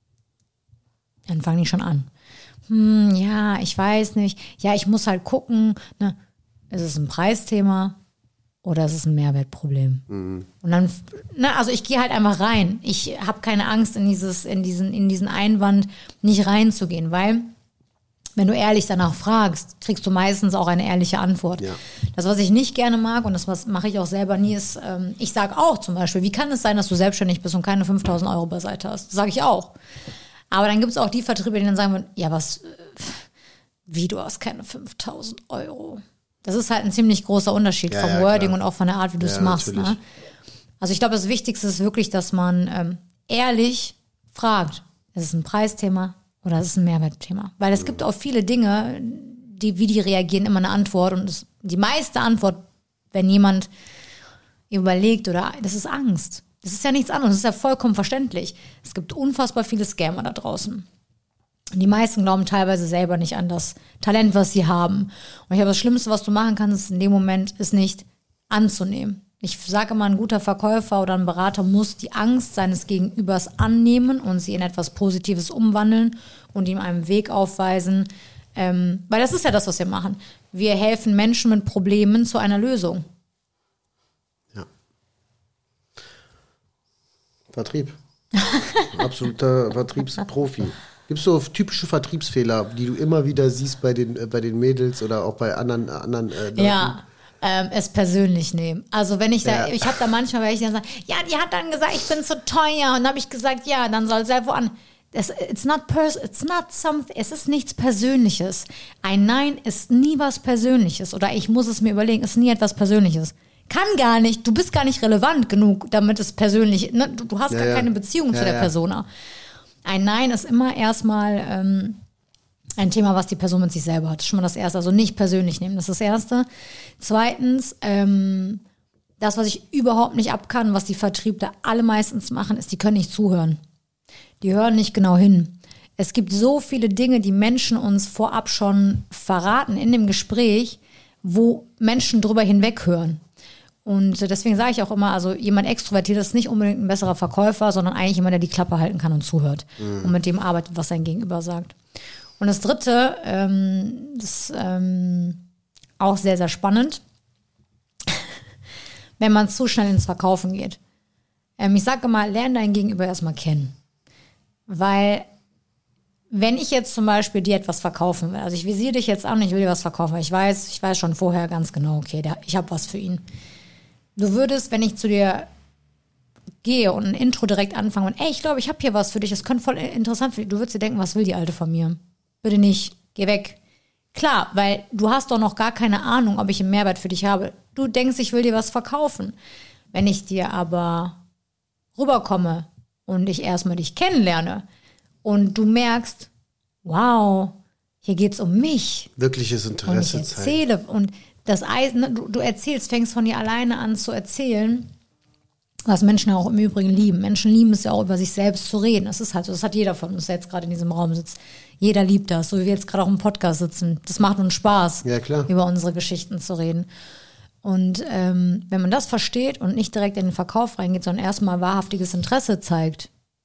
Dann fangen die schon an. Hm, ja, ich weiß nicht. Ja, ich muss halt gucken, ne? Ist es ein Preisthema oder ist es ein Mehrwertproblem? Und dann, ne, also ich gehe halt einfach rein. Ich habe keine Angst, in dieses, in diesen, in diesen Einwand nicht reinzugehen, weil wenn du ehrlich danach fragst, kriegst du meistens auch eine ehrliche Antwort. Ja. Das, was ich nicht gerne mag, und das was mache ich auch selber nie, ist, ähm, ich sage auch zum Beispiel, wie kann es sein, dass du selbstständig bist und keine fünftausend Euro beiseite hast? Das sage ich auch. Aber dann gibt es auch die Vertriebe, die dann sagen, ja, was, äh, wie, du hast keine fünftausend Euro? Das ist halt ein ziemlich großer Unterschied Ja, vom ja, Wording klar. und auch von der Art, wie du es Ja, machst. natürlich. Ne? Also ich glaube, das Wichtigste ist wirklich, dass man ähm, ehrlich fragt, ist es ein Preisthema oder ist es ein Mehrwertthema? Weil es gibt auch viele Dinge, die, wie die reagieren, immer eine Antwort. Und es, die meiste Antwort, wenn jemand überlegt oder, das ist Angst. Das ist ja nichts anderes, das ist ja vollkommen verständlich. Es gibt unfassbar viele Scammer da draußen. Und die meisten glauben teilweise selber nicht an das Talent, was sie haben. Und ich glaube, das Schlimmste, was du machen kannst, in dem Moment, ist nicht anzunehmen. Ich sage immer, ein guter Verkäufer oder ein Berater muss die Angst seines Gegenübers annehmen und sie in etwas Positives umwandeln und ihm einen Weg aufweisen. Ähm, weil das ist ja das, was wir machen. Wir helfen Menschen mit Problemen zu einer Lösung. Ja. Vertrieb. Absoluter Vertriebsprofi. Gibt es so typische Vertriebsfehler, die du immer wieder siehst bei den, äh, bei den Mädels oder auch bei anderen, anderen äh, Leuten? Ja, ähm, es persönlich nehmen. Also wenn ich da, Ja. ich habe da manchmal, wenn ich dann sage, ja, die hat dann gesagt, ich bin zu teuer. Und dann habe ich gesagt, ja, dann soll sie wo an. Das, it's not pers- it's not something, es ist nichts Persönliches. Ein Nein ist nie was Persönliches. Oder ich muss es mir überlegen, ist nie etwas Persönliches. Kann gar nicht, du bist gar nicht relevant genug, damit es persönlich, ne? du, du hast Ja, gar ja. keine Beziehung Ja, zu der ja. Persona. Ein Nein ist immer erstmal ähm, ein Thema, was die Person mit sich selber hat. Das ist schon mal das Erste. Also nicht persönlich nehmen, das ist das Erste. Zweitens, ähm, das, was ich überhaupt nicht ab kann, was die Vertriebler alle meistens machen, ist, die können nicht zuhören. Die hören nicht genau hin. Es gibt so viele Dinge, die Menschen uns vorab schon verraten in dem Gespräch, wo Menschen drüber hinweghören. Und deswegen sage ich auch immer, also jemand extrovertiert ist nicht unbedingt ein besserer Verkäufer, sondern eigentlich jemand, der die Klappe halten kann und zuhört mhm. und mit dem arbeitet, was sein Gegenüber sagt. Und das Dritte, ähm, das ist ähm, auch sehr, sehr spannend, wenn man zu schnell ins Verkaufen geht. Ähm, ich sage immer, lerne dein Gegenüber erstmal kennen. Weil wenn ich jetzt zum Beispiel dir etwas verkaufen will, also ich visiere dich jetzt an, ich will dir was verkaufen, ich weiß, ich weiß schon vorher ganz genau, okay, der, ich habe was für ihn. Du würdest, wenn ich zu dir gehe und ein Intro direkt anfange und ey, ich glaube, ich habe hier was für dich, das könnte voll interessant für dich, du würdest dir denken, was will die Alte von mir? Bitte nicht, geh weg. Klar, weil du hast doch noch gar keine Ahnung, ob ich einen Mehrwert für dich habe. Du denkst, ich will dir was verkaufen. Wenn ich dir aber rüberkomme und ich erstmal dich kennenlerne und du merkst, wow, hier geht's um mich. Wirkliches Und ich Interesse zeigen. erzähle und das Eisen, ne, du, du erzählst, fängst von dir alleine an zu erzählen, was Menschen ja auch im Übrigen lieben. Menschen lieben es ja auch, über sich selbst zu reden. Das ist halt so, das hat jeder von uns, der jetzt gerade in diesem Raum sitzt. Jeder liebt das, so wie wir jetzt gerade auch im Podcast sitzen. Das macht uns Spaß, Ja, klar. über unsere Geschichten zu reden. Und ähm, wenn man das versteht und nicht direkt in den Verkauf reingeht, sondern erstmal wahrhaftiges Interesse zeigt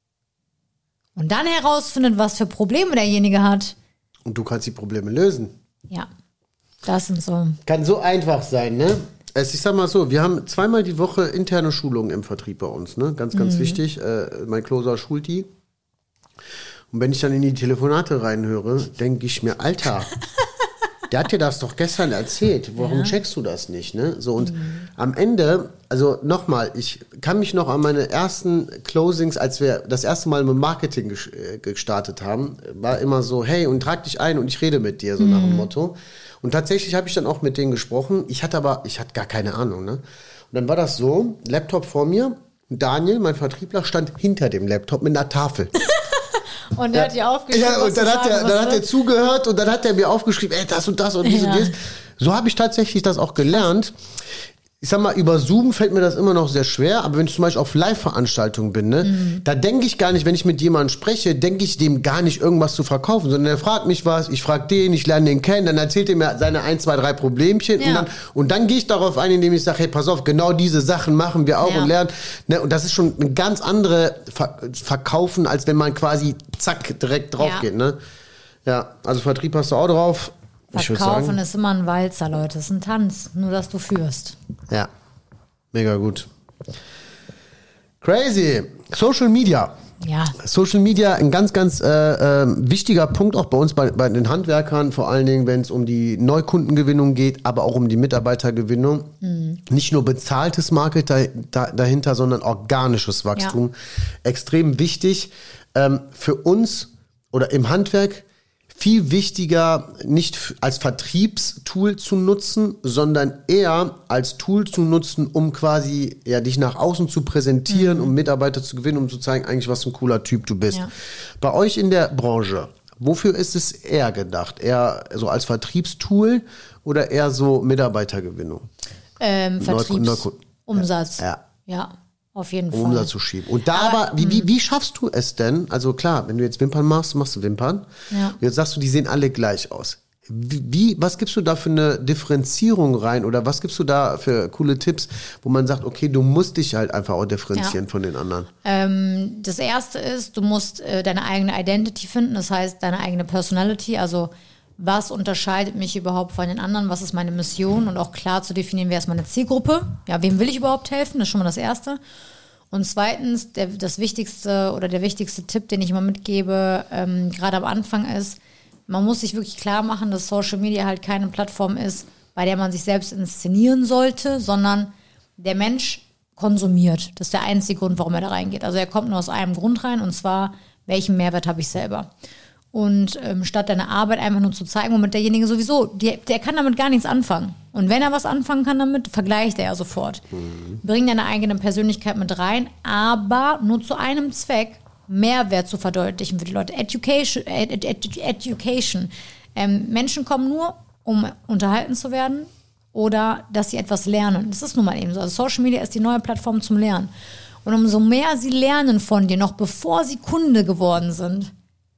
und dann herausfindet, was für Probleme derjenige hat, Und du kannst die Probleme lösen. ja, das sind so. Kann so einfach sein, ne? Es, ich sag mal so, wir haben zweimal die Woche interne Schulungen im Vertrieb bei uns, ne? Ganz, ganz wichtig. Äh, mein Closer schult die. Und wenn ich dann in die Telefonate reinhöre, denke ich mir, Alter, der hat dir das doch gestern erzählt. Warum Ja. checkst du das nicht, ne? So, und am Ende, also nochmal, ich kann mich noch an meine ersten Closings, als wir das erste Mal mit Marketing ges- äh, gestartet haben, war immer so, hey, und trag dich ein und ich rede mit dir, so nach dem Motto. Und tatsächlich habe ich dann auch mit denen gesprochen. Ich hatte aber, ich hatte gar keine Ahnung, ne? Und dann war das so, Laptop vor mir, Daniel, mein Vertriebler, stand hinter dem Laptop mit einer Tafel. Und der hat dir aufgeschrieben, Ja, was und dann du hat, er, sagen dann hat er musst, zugehört und dann hat er mir aufgeschrieben, ey, das und das und dies Ja. und dies. So habe ich tatsächlich das auch gelernt. Ich sag mal, über Zoom fällt mir das immer noch sehr schwer, aber wenn ich zum Beispiel auf Live-Veranstaltungen bin, ne, Mhm. da denke ich gar nicht, wenn ich mit jemandem spreche, denke ich dem gar nicht irgendwas zu verkaufen, sondern er fragt mich was, ich frage den, ich lerne den kennen, dann erzählt er mir seine ein, zwei, drei Problemchen Ja. und dann, und dann gehe ich darauf ein, indem ich sage, hey, pass auf, genau diese Sachen machen wir auch Ja. und lernen. Ne, und das ist schon ein ganz andere Ver Verkaufen, als wenn man quasi zack direkt drauf Ja. geht. Ne? Ja, also Vertrieb hast du auch drauf. Ich würd Verkaufen sagen, ist immer ein Walzer, Leute. Es ist ein Tanz, nur dass du führst. ja, mega gut. Crazy. Social Media. Ja, Social Media, ein ganz, ganz äh, äh, wichtiger Punkt auch bei uns, bei, bei den Handwerkern, vor allen Dingen, wenn es um die Neukundengewinnung geht, aber auch um die Mitarbeitergewinnung. Mhm. Nicht nur bezahltes Market da, da, dahinter, sondern organisches Wachstum. Extrem wichtig. Ähm, für uns oder im Handwerk viel wichtiger, nicht f- als Vertriebstool zu nutzen, sondern eher als Tool zu nutzen, um quasi ja, dich nach außen zu präsentieren, um Mitarbeiter zu gewinnen, um zu zeigen, eigentlich, was für ein cooler Typ du bist. Ja. Bei euch in der Branche, wofür ist es eher gedacht? Eher so als Vertriebstool oder eher so Mitarbeitergewinnung? ähm, Neukunden, Vertriebs, Neukunden. Umsatz. Ja. Ja, auf jeden Um Fall. Umsatz zu schieben. Und da aber, wie, wie, wie schaffst du es denn? Also klar, wenn du jetzt Wimpern machst, machst du Wimpern. Ja. Und jetzt sagst du, die sehen alle gleich aus. Wie, was gibst du da für eine Differenzierung rein oder was gibst du da für coole Tipps, wo man sagt, okay, du musst dich halt einfach auch differenzieren ja. von den anderen? Ähm, das erste ist, du musst äh, deine eigene Identity finden, das heißt deine eigene Personality, also was unterscheidet mich überhaupt von den anderen, was ist meine Mission und auch klar zu definieren, wer ist meine Zielgruppe, ja, wem will ich überhaupt helfen, das ist schon mal das Erste. Und zweitens, der, das wichtigste oder der wichtigste Tipp, den ich immer mitgebe, ähm, gerade am Anfang ist, man muss sich wirklich klar machen, dass Social Media halt keine Plattform ist, bei der man sich selbst inszenieren sollte, sondern der Mensch konsumiert. Das ist der einzige Grund, warum er da reingeht. Also er kommt nur aus einem Grund rein und zwar, welchen Mehrwert habe ich selber? Und ähm, statt deine Arbeit einfach nur zu zeigen, womit derjenige sowieso, der, der kann damit gar nichts anfangen. Und wenn er was anfangen kann damit, vergleicht er ja sofort. Mhm. Bring deine eigene Persönlichkeit mit rein, aber nur zu einem Zweck, Mehrwert zu verdeutlichen für die Leute. Education. Ed, ed, education. Ähm, Menschen kommen nur, um unterhalten zu werden oder dass sie etwas lernen. Das ist nun mal eben so. Also Social Media ist die neue Plattform zum Lernen. Und umso mehr sie lernen von dir, noch bevor sie Kunde geworden sind,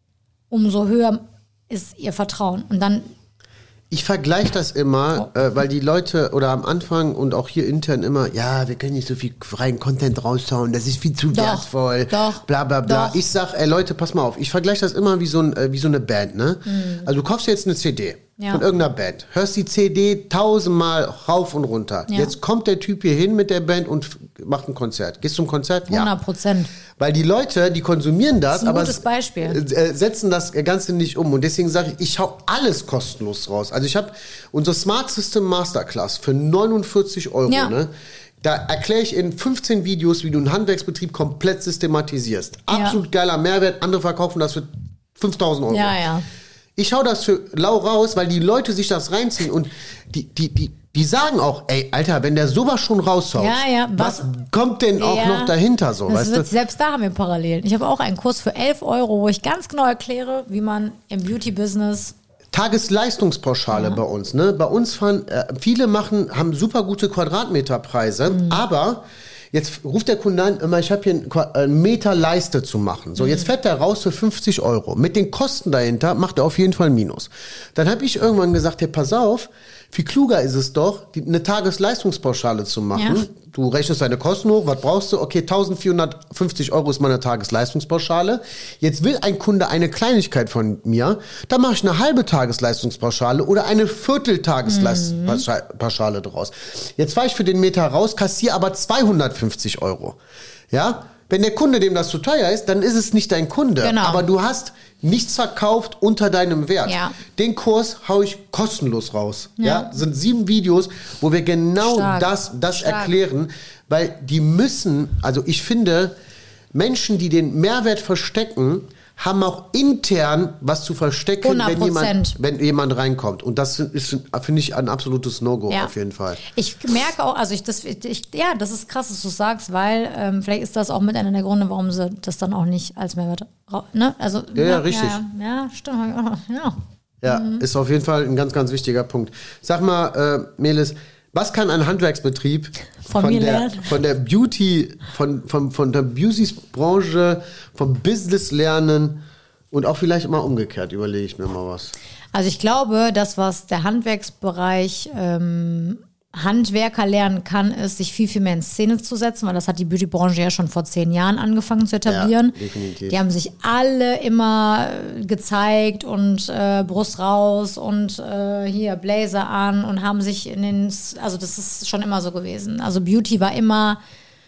umso höher ist ihr Vertrauen. Und dann Ich vergleiche das immer, oh. äh, weil die Leute oder am Anfang und auch hier intern immer, ja, wir können nicht so viel freien Content raushauen, das ist viel zu doch, wertvoll, doch, bla bla bla. Doch. Ich sag, ey Leute, pass mal auf, ich vergleiche das immer wie so, ein, äh, wie so eine Band, ne? Mhm. Also du kaufst jetzt eine C D ja. von irgendeiner Band, hörst die C D tausendmal rauf und runter. Ja. Jetzt kommt der Typ hier hin mit der Band und f- macht ein Konzert. Gehst du zum Konzert? Ja. hundert Prozent. Weil die Leute, die konsumieren das, das ist ein aber gutes Beispiel. Äh, setzen das Ganze nicht um. Und deswegen sage ich, ich hau alles kostenlos raus. Also ich habe unsere Smart System Masterclass für neunundvierzig Euro. Ja. Ne? Da erkläre ich in fünfzehn Videos, wie du einen Handwerksbetrieb komplett systematisierst. Absolut ja. geiler Mehrwert. Andere verkaufen das für fünftausend Euro. Ja, ja. Ich hau das für lau raus, weil die Leute sich das reinziehen und die, die, die, die sagen auch, ey, Alter, wenn der sowas schon raushaut, ja, ja. was, was kommt denn auch ja. noch dahinter so? Das weißt wird, du? Selbst da haben wir Parallelen. Ich habe auch einen Kurs für elf Euro, wo ich ganz genau erkläre, wie man im Beauty-Business Tagesleistungspauschale ja. bei uns. Ne? Bei uns fahren, äh, viele machen, haben super gute Quadratmeterpreise, mhm. aber jetzt ruft der Kunde an, immer, ich habe hier einen Meter Leiste zu machen. So, mhm. jetzt fährt der raus für fünfzig Euro. Mit den Kosten dahinter macht er auf jeden Fall Minus. Dann habe ich irgendwann gesagt, hey, pass auf, viel kluger ist es doch, die, eine Tagesleistungspauschale zu machen. Ja. Du rechnest deine Kosten hoch, was brauchst du? Okay, eintausendvierhundertfünfzig Euro ist meine Tagesleistungspauschale. Jetzt will ein Kunde eine Kleinigkeit von mir, dann mache ich eine halbe Tagesleistungspauschale oder eine Vierteltagesleistungspauschale mhm. draus. Jetzt fahre ich für den Meter raus, kassiere aber zweihundertfünfzig Euro. Ja? Wenn der Kunde, dem das zu teuer ist, dann ist es nicht dein Kunde. Genau. Aber du hast nichts verkauft unter deinem Wert. Ja. Den Kurs hau ich kostenlos raus. Ja. Ja? Das sind sieben Videos, wo wir genau Stark. das, das Stark. erklären. Weil die müssen, also ich finde, Menschen, die den Mehrwert verstecken, haben auch intern was zu verstecken, wenn jemand, wenn jemand reinkommt. Und das ist, finde ich, ein absolutes No-Go ja. auf jeden Fall. Ich merke auch, also ich, das, ich, ja, das ist krass, dass du sagst, weil ähm, vielleicht ist das auch mit einer der Gründe, warum sie das dann auch nicht als Mehrwert, ne? Also, ja, ja, ja richtig. Ja, ja stimmt. Ja, ja mhm. ist auf jeden Fall ein ganz, ganz wichtiger Punkt. Sag mal, äh, Melis, was kann ein Handwerksbetrieb von, von, mir der, lernen? von der Beauty, von, von, von der Beauty-Branche, vom Business lernen und auch vielleicht mal umgekehrt, überlege ich mir mal was. Also ich glaube, das, was der Handwerksbereich ähm, Handwerker lernen kann, ist, sich viel, viel mehr in Szene zu setzen, weil das hat die Beauty-Branche ja schon vor zehn Jahren angefangen zu etablieren. Ja, definitiv. Die haben sich alle immer gezeigt und äh, Brust raus und äh, hier Blazer an und haben sich in den, also das ist schon immer so gewesen. Also Beauty war immer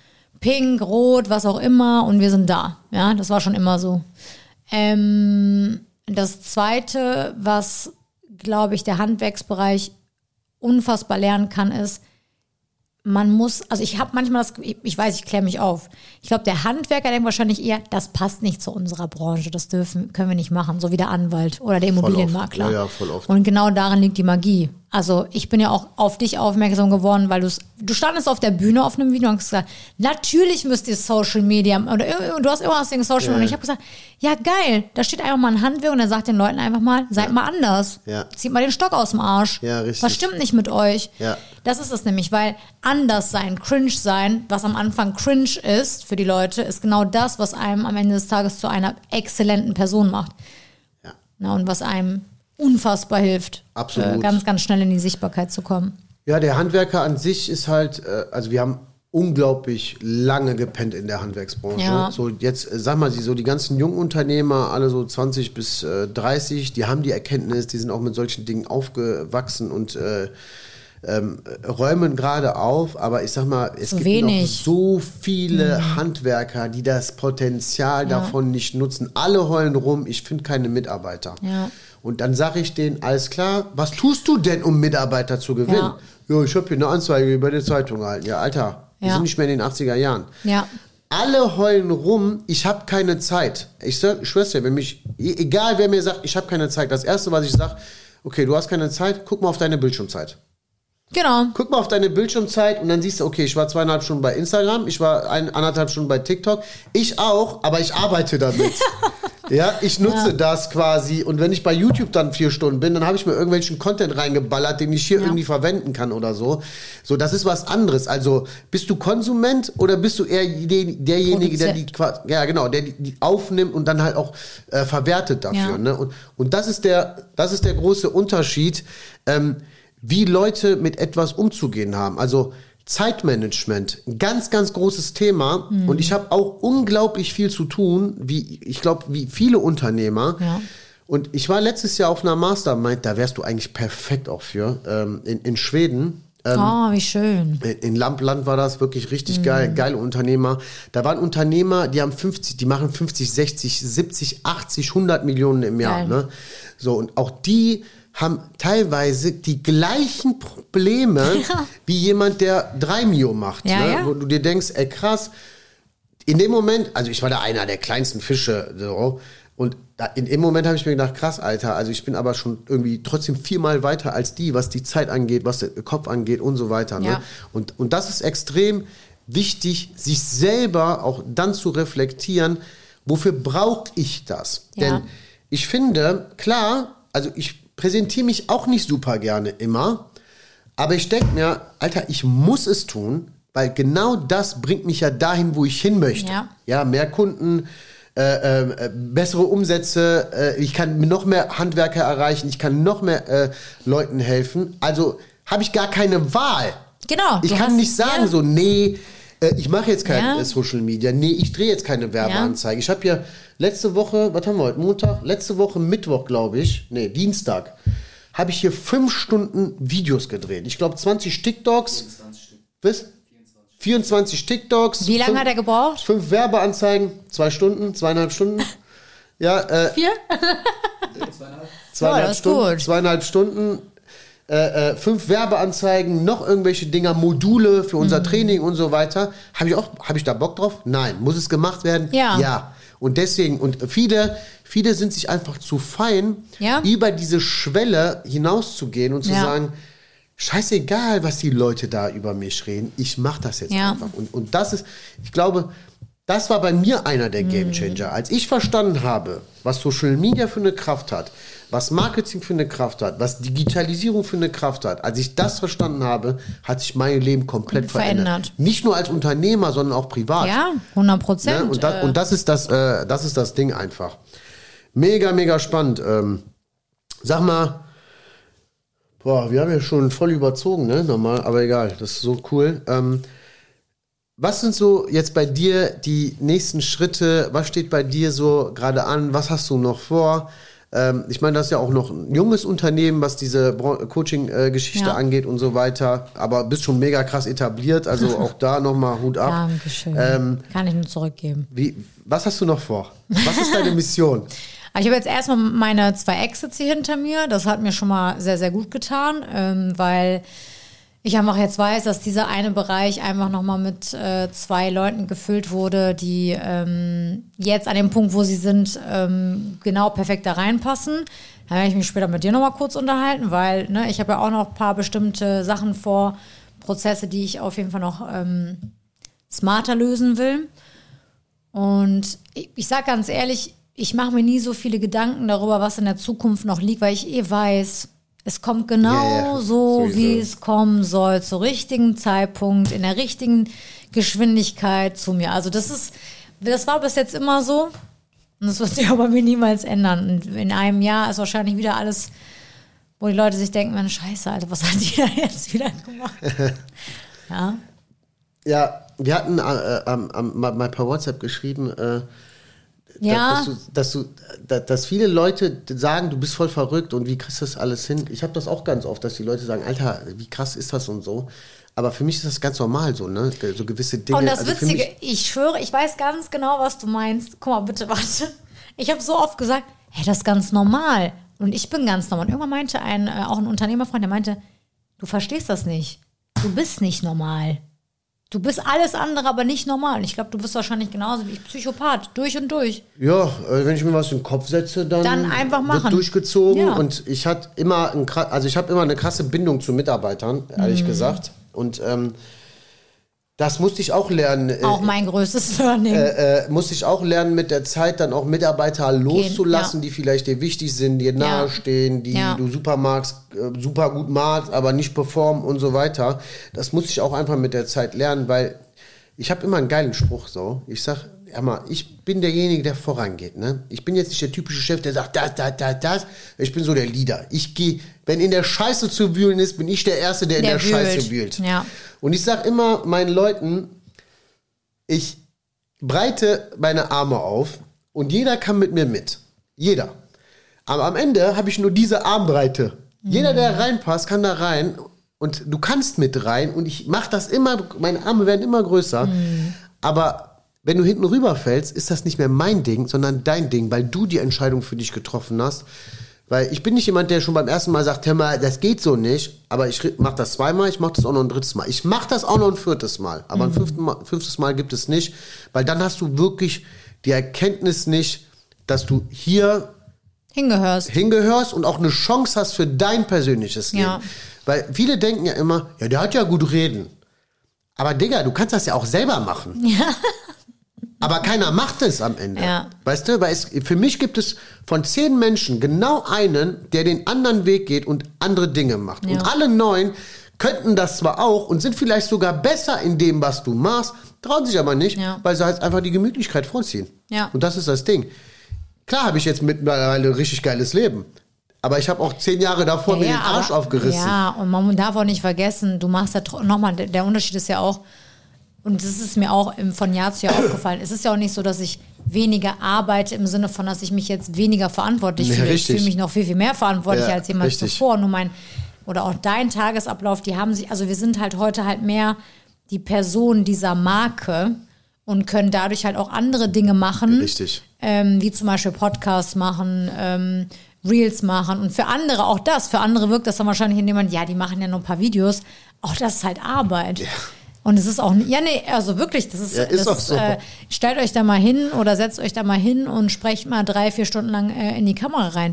pink, rot, was auch immer und wir sind da. Ja, das war schon immer so. Ähm, das Zweite, was, glaube ich, der Handwerksbereich unfassbar lernen kann, ist, man muss, also ich habe manchmal das, ich, ich weiß, ich kläre mich auf. Ich glaube, der Handwerker denkt wahrscheinlich eher, das passt nicht zu unserer Branche, das dürfen, können wir nicht machen, so wie der Anwalt oder der Immobilienmakler. Ja, ja, voll oft. Und genau darin liegt die Magie. Also ich bin ja auch auf dich aufmerksam geworden, weil du's, du standest auf der Bühne auf einem Video und hast gesagt, natürlich müsst ihr Social Media, oder du hast immer was gegen Social Media. Ja. Und ich habe gesagt, ja geil, da steht einfach mal ein Handwerk und er sagt den Leuten einfach mal, seid ja. mal anders. Ja. Zieht mal den Stock aus dem Arsch. Ja, richtig. Was stimmt nicht mit euch? Ja. Das ist es nämlich, weil anders sein, cringe sein, was am Anfang cringe ist für die Leute, ist genau das, was einem am Ende des Tages zu einer exzellenten Person macht. Ja. Na, und was einem unfassbar hilft, Absolut. Äh, ganz, ganz schnell in die Sichtbarkeit zu kommen. Ja, der Handwerker an sich ist halt, äh, also wir haben unglaublich lange gepennt in der Handwerksbranche. Ja. So jetzt, äh, sag mal, so die ganzen jungen Unternehmer, alle so zwanzig bis dreißig, die haben die Erkenntnis, die sind auch mit solchen Dingen aufgewachsen und äh, ähm, räumen gerade auf. Aber ich sag mal, es so gibt wenig. noch so viele mhm. Handwerker, die das Potenzial ja. davon nicht nutzen. Alle heulen rum, ich finde keine Mitarbeiter. Ja. Und dann sage ich denen, alles klar, was tust du denn, um Mitarbeiter zu gewinnen? Ja, ja ich habe hier eine Anzeige über die Zeitung gehalten. Ja, Alter, wir ja. sind nicht mehr in den achtziger Jahren. Ja. Alle heulen rum, ich habe keine Zeit. Ich sag, schwör's dir, wenn mich, egal wer mir sagt, ich habe keine Zeit, das Erste, was ich sage, okay, du hast keine Zeit, guck mal auf deine Bildschirmzeit. Genau. Guck mal auf deine Bildschirmzeit und dann siehst du, okay, ich war zweieinhalb Stunden bei Instagram, ich war ein, anderthalb Stunden bei TikTok. Ich auch, aber ich arbeite damit. Ja, ich nutze ja. das quasi. Und wenn ich bei YouTube dann vier Stunden bin, dann habe ich mir irgendwelchen Content reingeballert, den ich hier ja. irgendwie verwenden kann oder so. So, das ist was anderes. Also, bist du Konsument oder bist du eher derjenige, der die, ja genau, der die, die aufnimmt und dann halt auch äh, verwertet dafür. Ja. Ne? Und, und das ist der, das ist der große Unterschied, ähm, wie Leute mit etwas umzugehen haben. Also Zeitmanagement, ein ganz, ganz großes Thema. Mhm. Und ich habe auch unglaublich viel zu tun, wie ich glaube, wie viele Unternehmer. Ja. Und ich war letztes Jahr auf einer Mastermind, da wärst du eigentlich perfekt auch für, ähm, in, in Schweden. Ähm, oh, wie schön. In Lappland war das wirklich richtig mhm. geil, geile Unternehmer. Da waren Unternehmer, die haben fünfzig, die machen fünfzig, sechzig, siebzig, achtzig, hundert Millionen im Jahr. Ne? So, und auch die haben teilweise die gleichen Probleme ja. wie jemand, der drei Mio macht. Ja, ne? ja. Wo du dir denkst, ey krass, in dem Moment, also ich war da einer der kleinsten Fische, so, und da, in dem Moment habe ich mir gedacht, krass, Alter, also ich bin aber schon irgendwie trotzdem viermal weiter als die, was die Zeit angeht, was der Kopf angeht und so weiter. Ja. Ne? Und, und das ist extrem wichtig, sich selber auch dann zu reflektieren, wofür brauche ich das? Ja. Denn ich finde, klar, also ich präsentiere mich auch nicht super gerne immer, aber ich denke mir, Alter, ich muss es tun, weil genau das bringt mich ja dahin, wo ich hin möchte. Ja, ja mehr Kunden, äh, äh, bessere Umsätze, äh, ich kann noch mehr Handwerker erreichen, ich kann noch mehr äh, Leuten helfen. Also habe ich gar keine Wahl. Genau. Ich kann hast, nicht sagen ja. so, nee, äh, ich mache jetzt kein ja. äh, Social Media, nee, ich drehe jetzt keine Werbeanzeige. Ja. Ich habe ja letzte Woche, was haben wir heute, Montag? Letzte Woche Mittwoch, glaube ich, nee, Dienstag, habe ich hier fünf Stunden Videos gedreht. Ich glaube zwanzig TikToks. vierundzwanzig Stück. Was? vierundzwanzig TikToks. Wie lange fünf, hat er gebraucht? Fünf Werbeanzeigen, zwei Stunden, zweieinhalb Stunden. Ja, äh, Vier? zweieinhalb, zweieinhalb oh, Stunden. Gut. Zweieinhalb Stunden. Äh, äh, fünf Werbeanzeigen, noch irgendwelche Dinger, Module für unser mhm. Training und so weiter. Habe ich auch, habe ich da Bock drauf? Nein. Muss es gemacht werden? Ja. Ja. Und deswegen, und viele, viele sind sich einfach zu fein, ja. über diese Schwelle hinauszugehen und zu ja. sagen, scheißegal, was die Leute da über mich reden, ich mache das jetzt ja. einfach. Und, und das ist, ich glaube, das war bei mir einer der Gamechanger. Mhm. Als ich verstanden habe, was Social Media für eine Kraft hat, was Marketing für eine Kraft hat, was Digitalisierung für eine Kraft hat, als ich das verstanden habe, hat sich mein Leben komplett verändert. verändert. Nicht nur als Unternehmer, sondern auch privat. Ja, hundert Prozent. Ne? Und, das, und das ist das, äh, das ist das Ding einfach. Mega, mega spannend. Ähm, sag mal, boah, wir haben ja schon voll überzogen, ne? Normal, aber egal, das ist so cool. Ähm, was sind so jetzt bei dir die nächsten Schritte? Was steht bei dir so gerade an? Was hast du noch vor? Ähm, ich meine, das ist ja auch noch ein junges Unternehmen, was diese Coaching-Geschichte ja. angeht und so weiter. Aber bist schon mega krass etabliert. Also auch da nochmal Hut ab. Dankeschön. Ähm, Kann ich nur zurückgeben. Wie, was hast du noch vor? Was ist deine Mission? Ich habe jetzt erstmal meine zwei Exits hier hinter mir. Das hat mir schon mal sehr, sehr gut getan, ähm, weil ich einfach jetzt weiß, dass dieser eine Bereich einfach nochmal mit äh, zwei Leuten gefüllt wurde, die ähm, jetzt an dem Punkt, wo sie sind, ähm, genau perfekt da reinpassen. Da werde ich mich später mit dir nochmal kurz unterhalten, weil ne, ich habe ja auch noch ein paar bestimmte Sachen vor, Prozesse, die ich auf jeden Fall noch ähm, smarter lösen will. Und ich, ich sage ganz ehrlich, ich mache mir nie so viele Gedanken darüber, was in der Zukunft noch liegt, weil ich eh weiß, es kommt genau yeah, yeah. so, Sowieso. wie es kommen soll, zur richtigen Zeitpunkt, in der richtigen Geschwindigkeit zu mir. Also das ist, das war bis jetzt immer so. Und das wird sich auch bei mir niemals ändern. Und in einem Jahr ist wahrscheinlich wieder alles, wo die Leute sich denken, Mensch, scheiße, Alter, was hat die da jetzt wieder gemacht? Ja. Ja, wir hatten äh, äh, mal, mal per WhatsApp geschrieben, äh, ja. dass, du, dass, du, dass, dass viele Leute sagen, du bist voll verrückt und wie kriegst du das alles hin? Ich habe das auch ganz oft, dass die Leute sagen, Alter, wie krass ist das und so. Aber für mich ist das ganz normal so, ne? So gewisse Dinge. Und das also Witzige, ich schwöre, ich weiß ganz genau, was du meinst. Guck mal, bitte, warte. Ich habe so oft gesagt, hey, das ist ganz normal. Und ich bin ganz normal. Und irgendwann meinte ein, äh, auch ein Unternehmerfreund, der meinte, du verstehst das nicht. Du bist nicht normal. Du bist alles andere, aber nicht normal. Und ich glaube, du bist wahrscheinlich genauso wie ich Psychopath, durch und durch. Ja, äh, wenn ich mir was in den Kopf setze, dann, dann einfach machen. Wird durchgezogen. Ja. Und ich hatte immer, ein, also ich habe immer eine krasse Bindung zu Mitarbeitern, ehrlich mhm. gesagt. Und ähm, das musste ich auch lernen. Auch mein größtes Learning. Äh, äh, musste ich auch lernen, mit der Zeit dann auch Mitarbeiter loszulassen, ja. die vielleicht dir wichtig sind, dir nahestehen, die ja. du super magst, äh, super gut magst, aber nicht performen und so weiter. Das musste ich auch einfach mit der Zeit lernen, weil ich habe immer einen geilen Spruch so. Ich sag, ja mal, ich bin derjenige, der vorangeht. Ne? Ich bin jetzt nicht der typische Chef, der sagt, das, das, das, das. Ich bin so der Leader. Ich gehe, wenn in der Scheiße zu wühlen ist, bin ich der Erste, der, der in der wühlt. Scheiße wühlt. Ja. Und ich sag immer meinen Leuten, ich breite meine Arme auf und jeder kann mit mir mit. Jeder. Aber am Ende habe ich nur diese Armbreite. Mhm. Jeder, der reinpasst, kann da rein und du kannst mit rein und ich mache das immer, meine Arme werden immer größer. Mhm. Aber wenn du hinten rüberfällst, ist das nicht mehr mein Ding, sondern dein Ding, weil du die Entscheidung für dich getroffen hast. Weil ich bin nicht jemand, der schon beim ersten Mal sagt, hör mal, das geht so nicht, aber ich mach das zweimal, ich mach das auch noch ein drittes Mal. Ich mach das auch noch ein viertes Mal, aber mhm. ein fünftes Mal, fünftes Mal gibt es nicht, weil dann hast du wirklich die Erkenntnis nicht, dass du hier hingehörst, hingehörst und auch eine Chance hast für dein persönliches Leben. Ja. Weil viele denken ja immer, ja, der hat ja gut reden. Aber Digga, du kannst das ja auch selber machen. Ja. Aber keiner macht es am Ende. Ja. Weißt du, weil es, für mich gibt es von zehn Menschen genau einen, der den anderen Weg geht und andere Dinge macht. Ja. Und alle neun könnten das zwar auch und sind vielleicht sogar besser in dem, was du machst, trauen sich aber nicht, ja. weil sie halt einfach die Gemütlichkeit vorziehen. Ja. Und das ist das Ding. Klar habe ich jetzt mittlerweile ein richtig geiles Leben. Aber ich habe auch zehn Jahre davor ja, mir ja, den Arsch aber, aufgerissen. Ja, und man darf auch nicht vergessen, du machst ja nochmal, der Unterschied ist ja auch, und das ist mir auch von Jahr zu Jahr aufgefallen. Es ist ja auch nicht so, dass ich weniger arbeite im Sinne von, dass ich mich jetzt weniger verantwortlich ja, fühle. richtig. Ich fühle mich noch viel, viel mehr verantwortlich ja, als jemals richtig. zuvor. Nur mein, oder auch dein Tagesablauf, die haben sich, also wir sind halt heute halt mehr die Person dieser Marke und können dadurch halt auch andere Dinge machen. Richtig. Ähm, wie zum Beispiel Podcasts machen, ähm, Reels machen. Und für andere auch das. Für andere wirkt das dann wahrscheinlich, indem man, ja, die machen ja nur ein paar Videos. Auch das ist halt Arbeit. Ja. Und es ist auch, ja, nee, also wirklich, das ist, ja, ist das auch ist, so. äh, stellt euch da mal hin oder setzt euch da mal hin und sprecht mal drei, vier Stunden lang äh, in die Kamera rein.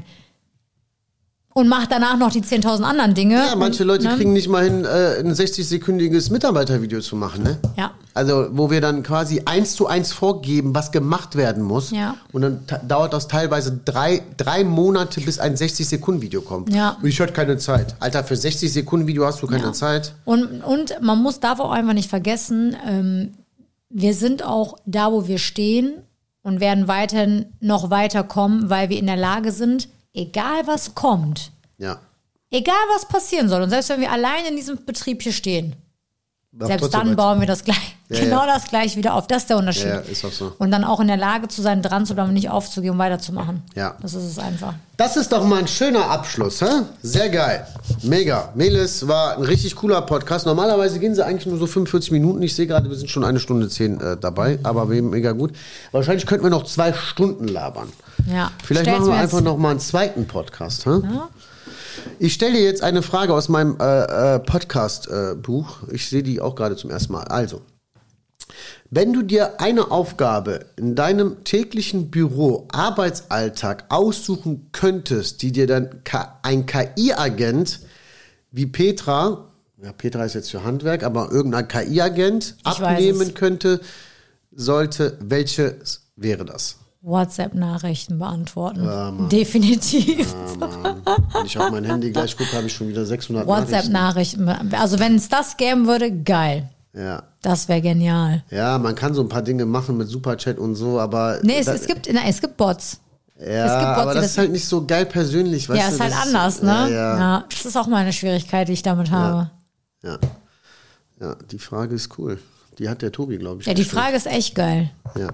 Und macht danach noch die zehntausend anderen Dinge. Ja, manche und, Leute ne? kriegen nicht mal hin, äh, ein sechzig-sekündiges Mitarbeitervideo zu machen, ne? Ja. Also, wo wir dann quasi eins zu eins vorgeben, was gemacht werden muss. Ja. Und dann ta- dauert das teilweise drei, drei Monate, bis ein sechzig-Sekunden-Video kommt. Ja. Und ich hatte keine Zeit. Alter, für sechzig-Sekunden-Video hast du keine Ja. Zeit. Und, und man muss, darf auch einfach nicht vergessen, ähm, wir sind auch da, wo wir stehen und werden weiterhin noch weiterkommen, weil wir in der Lage sind, egal was kommt, Ja. egal was passieren soll, und selbst wenn wir allein in diesem Betrieb hier stehen, Mach selbst trotzdem dann weiter. bauen wir das gleich, Ja, genau ja. das gleich wieder auf. Das ist der Unterschied. Ja, ja, ist auch so. Und dann auch in der Lage zu sein, dran zu bleiben, nicht aufzugeben und weiterzumachen. Ja. Das ist es einfach. Das ist doch mal ein schöner Abschluss, hä? Sehr geil. Mega. Melis, war ein richtig cooler Podcast. Normalerweise gehen sie eigentlich nur so fünfundvierzig Minuten. Ich sehe gerade, wir sind schon eine Stunde zehn äh, dabei, aber mega gut. Wahrscheinlich könnten wir noch zwei Stunden labern. Ja. Vielleicht Stell's machen wir mir einfach jetzt- noch mal einen zweiten Podcast, hä? Ja. Ich stelle dir jetzt eine Frage aus meinem äh, äh, Podcast-Buch. ich sehe die auch gerade zum ersten Mal. Also, wenn du dir eine Aufgabe in deinem täglichen Büro, Arbeitsalltag aussuchen könntest, die dir dann K- ein K I-Agent wie Petra, ja, Petra ist jetzt für Handwerk, aber irgendein K I-Agent Ich weiß abnehmen es. könnte, sollte, welches wäre das? WhatsApp-Nachrichten beantworten. Ja, Mann. Definitiv. Ja, Mann. Wenn ich auf mein Handy gleich gucke, habe ich schon wieder sechshundert Nachrichten. WhatsApp-Nachrichten. Also wenn es das geben würde, geil. Ja. Das wäre genial. Ja, man kann so ein paar Dinge machen mit Superchat und so, aber... Nee, es, da, es, gibt, nein, es gibt Bots. Ja, es gibt Bots, aber das das ist halt nicht so geil persönlich, weißt ja, du? ist halt das anders, ne? Ja, ja. ja, das ist auch mal eine Schwierigkeit, die ich damit habe. Ja. Ja, die Frage ist cool. Die hat der Tobi, glaube ich. Ja, die gestellt. Frage ist echt geil. Ja.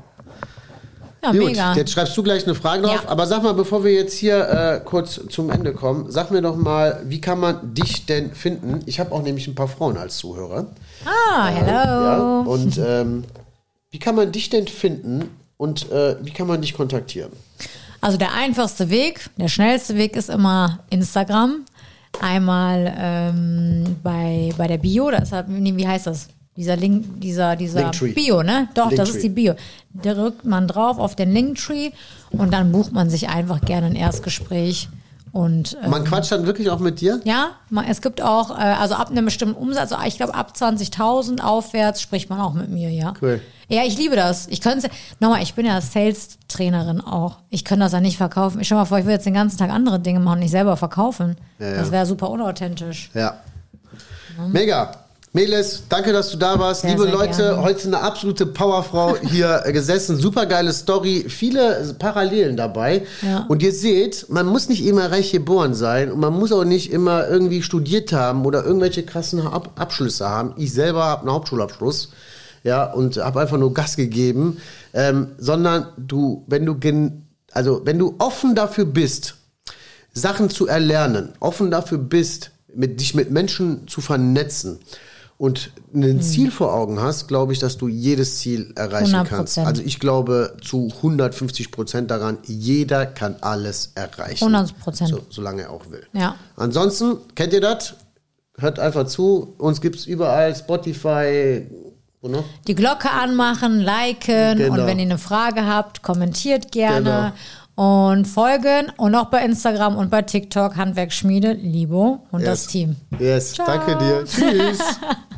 Ja, Gut, mega. jetzt schreibst du gleich eine Frage drauf. Ja. Aber sag mal, bevor wir jetzt hier äh, kurz zum Ende kommen, sag mir doch mal, wie kann man dich denn finden? Ich habe auch nämlich ein paar Frauen als Zuhörer. Ah, hello. Ja, und ähm, wie kann man dich denn finden und äh, wie kann man dich kontaktieren? Also der einfachste Weg, der schnellste Weg ist immer Instagram. Einmal ähm, bei, bei der Bio, das hat, nee, wie heißt das? Dieser Link, dieser, dieser Linktree. Bio, ne? Doch, Linktree. das ist die Bio. Da drückt man drauf auf den Linktree und dann bucht man sich einfach gerne ein Erstgespräch. Und, ähm, Man quatscht dann wirklich auch mit dir? ja, man, es gibt auch, äh, also ab einem bestimmten Umsatz, also ich glaube ab zwanzigtausend aufwärts spricht man auch mit mir, ja. Cool. Ja, ich liebe das. Ich könnte, nochmal, ich bin ja Sales-Trainerin auch. Ich könnte das ja nicht verkaufen. Ich stell mal vor, ich würde jetzt den ganzen Tag andere Dinge machen und nicht selber verkaufen. Ja, ja. Das wäre super unauthentisch. Ja. Mega. Melis, danke, dass du da warst. Sehr, Liebe sehr Leute, gerne. heute eine absolute Powerfrau hier gesessen. Super geile Story, viele Parallelen dabei. Ja. Und ihr seht, man muss nicht immer reich geboren sein und man muss auch nicht immer irgendwie studiert haben oder irgendwelche krassen Ab- Abschlüsse haben. Ich selber habe einen Hauptschulabschluss, ja, und habe einfach nur Gas gegeben. Ähm, sondern du, wenn du gen- also wenn du offen dafür bist, Sachen zu erlernen, offen dafür bist, mit, dich mit Menschen zu vernetzen und ein Ziel vor Augen hast, glaube ich, dass du jedes Ziel erreichen hundert kannst. Prozent. Also ich glaube zu hundertfünfzig Prozent daran, jeder kann alles erreichen. hundert Prozent. So, solange er auch will. Ja. Ansonsten, kennt ihr das? Hört einfach zu. Uns gibt es überall, Spotify, wo noch? Die Glocke anmachen, liken Genau. und wenn ihr eine Frage habt, kommentiert gerne und folgen und auch bei Instagram und bei TikTok Handwerksschmiede, Libo und Yes. das Team. Yes, Ciao. danke dir. Tschüss.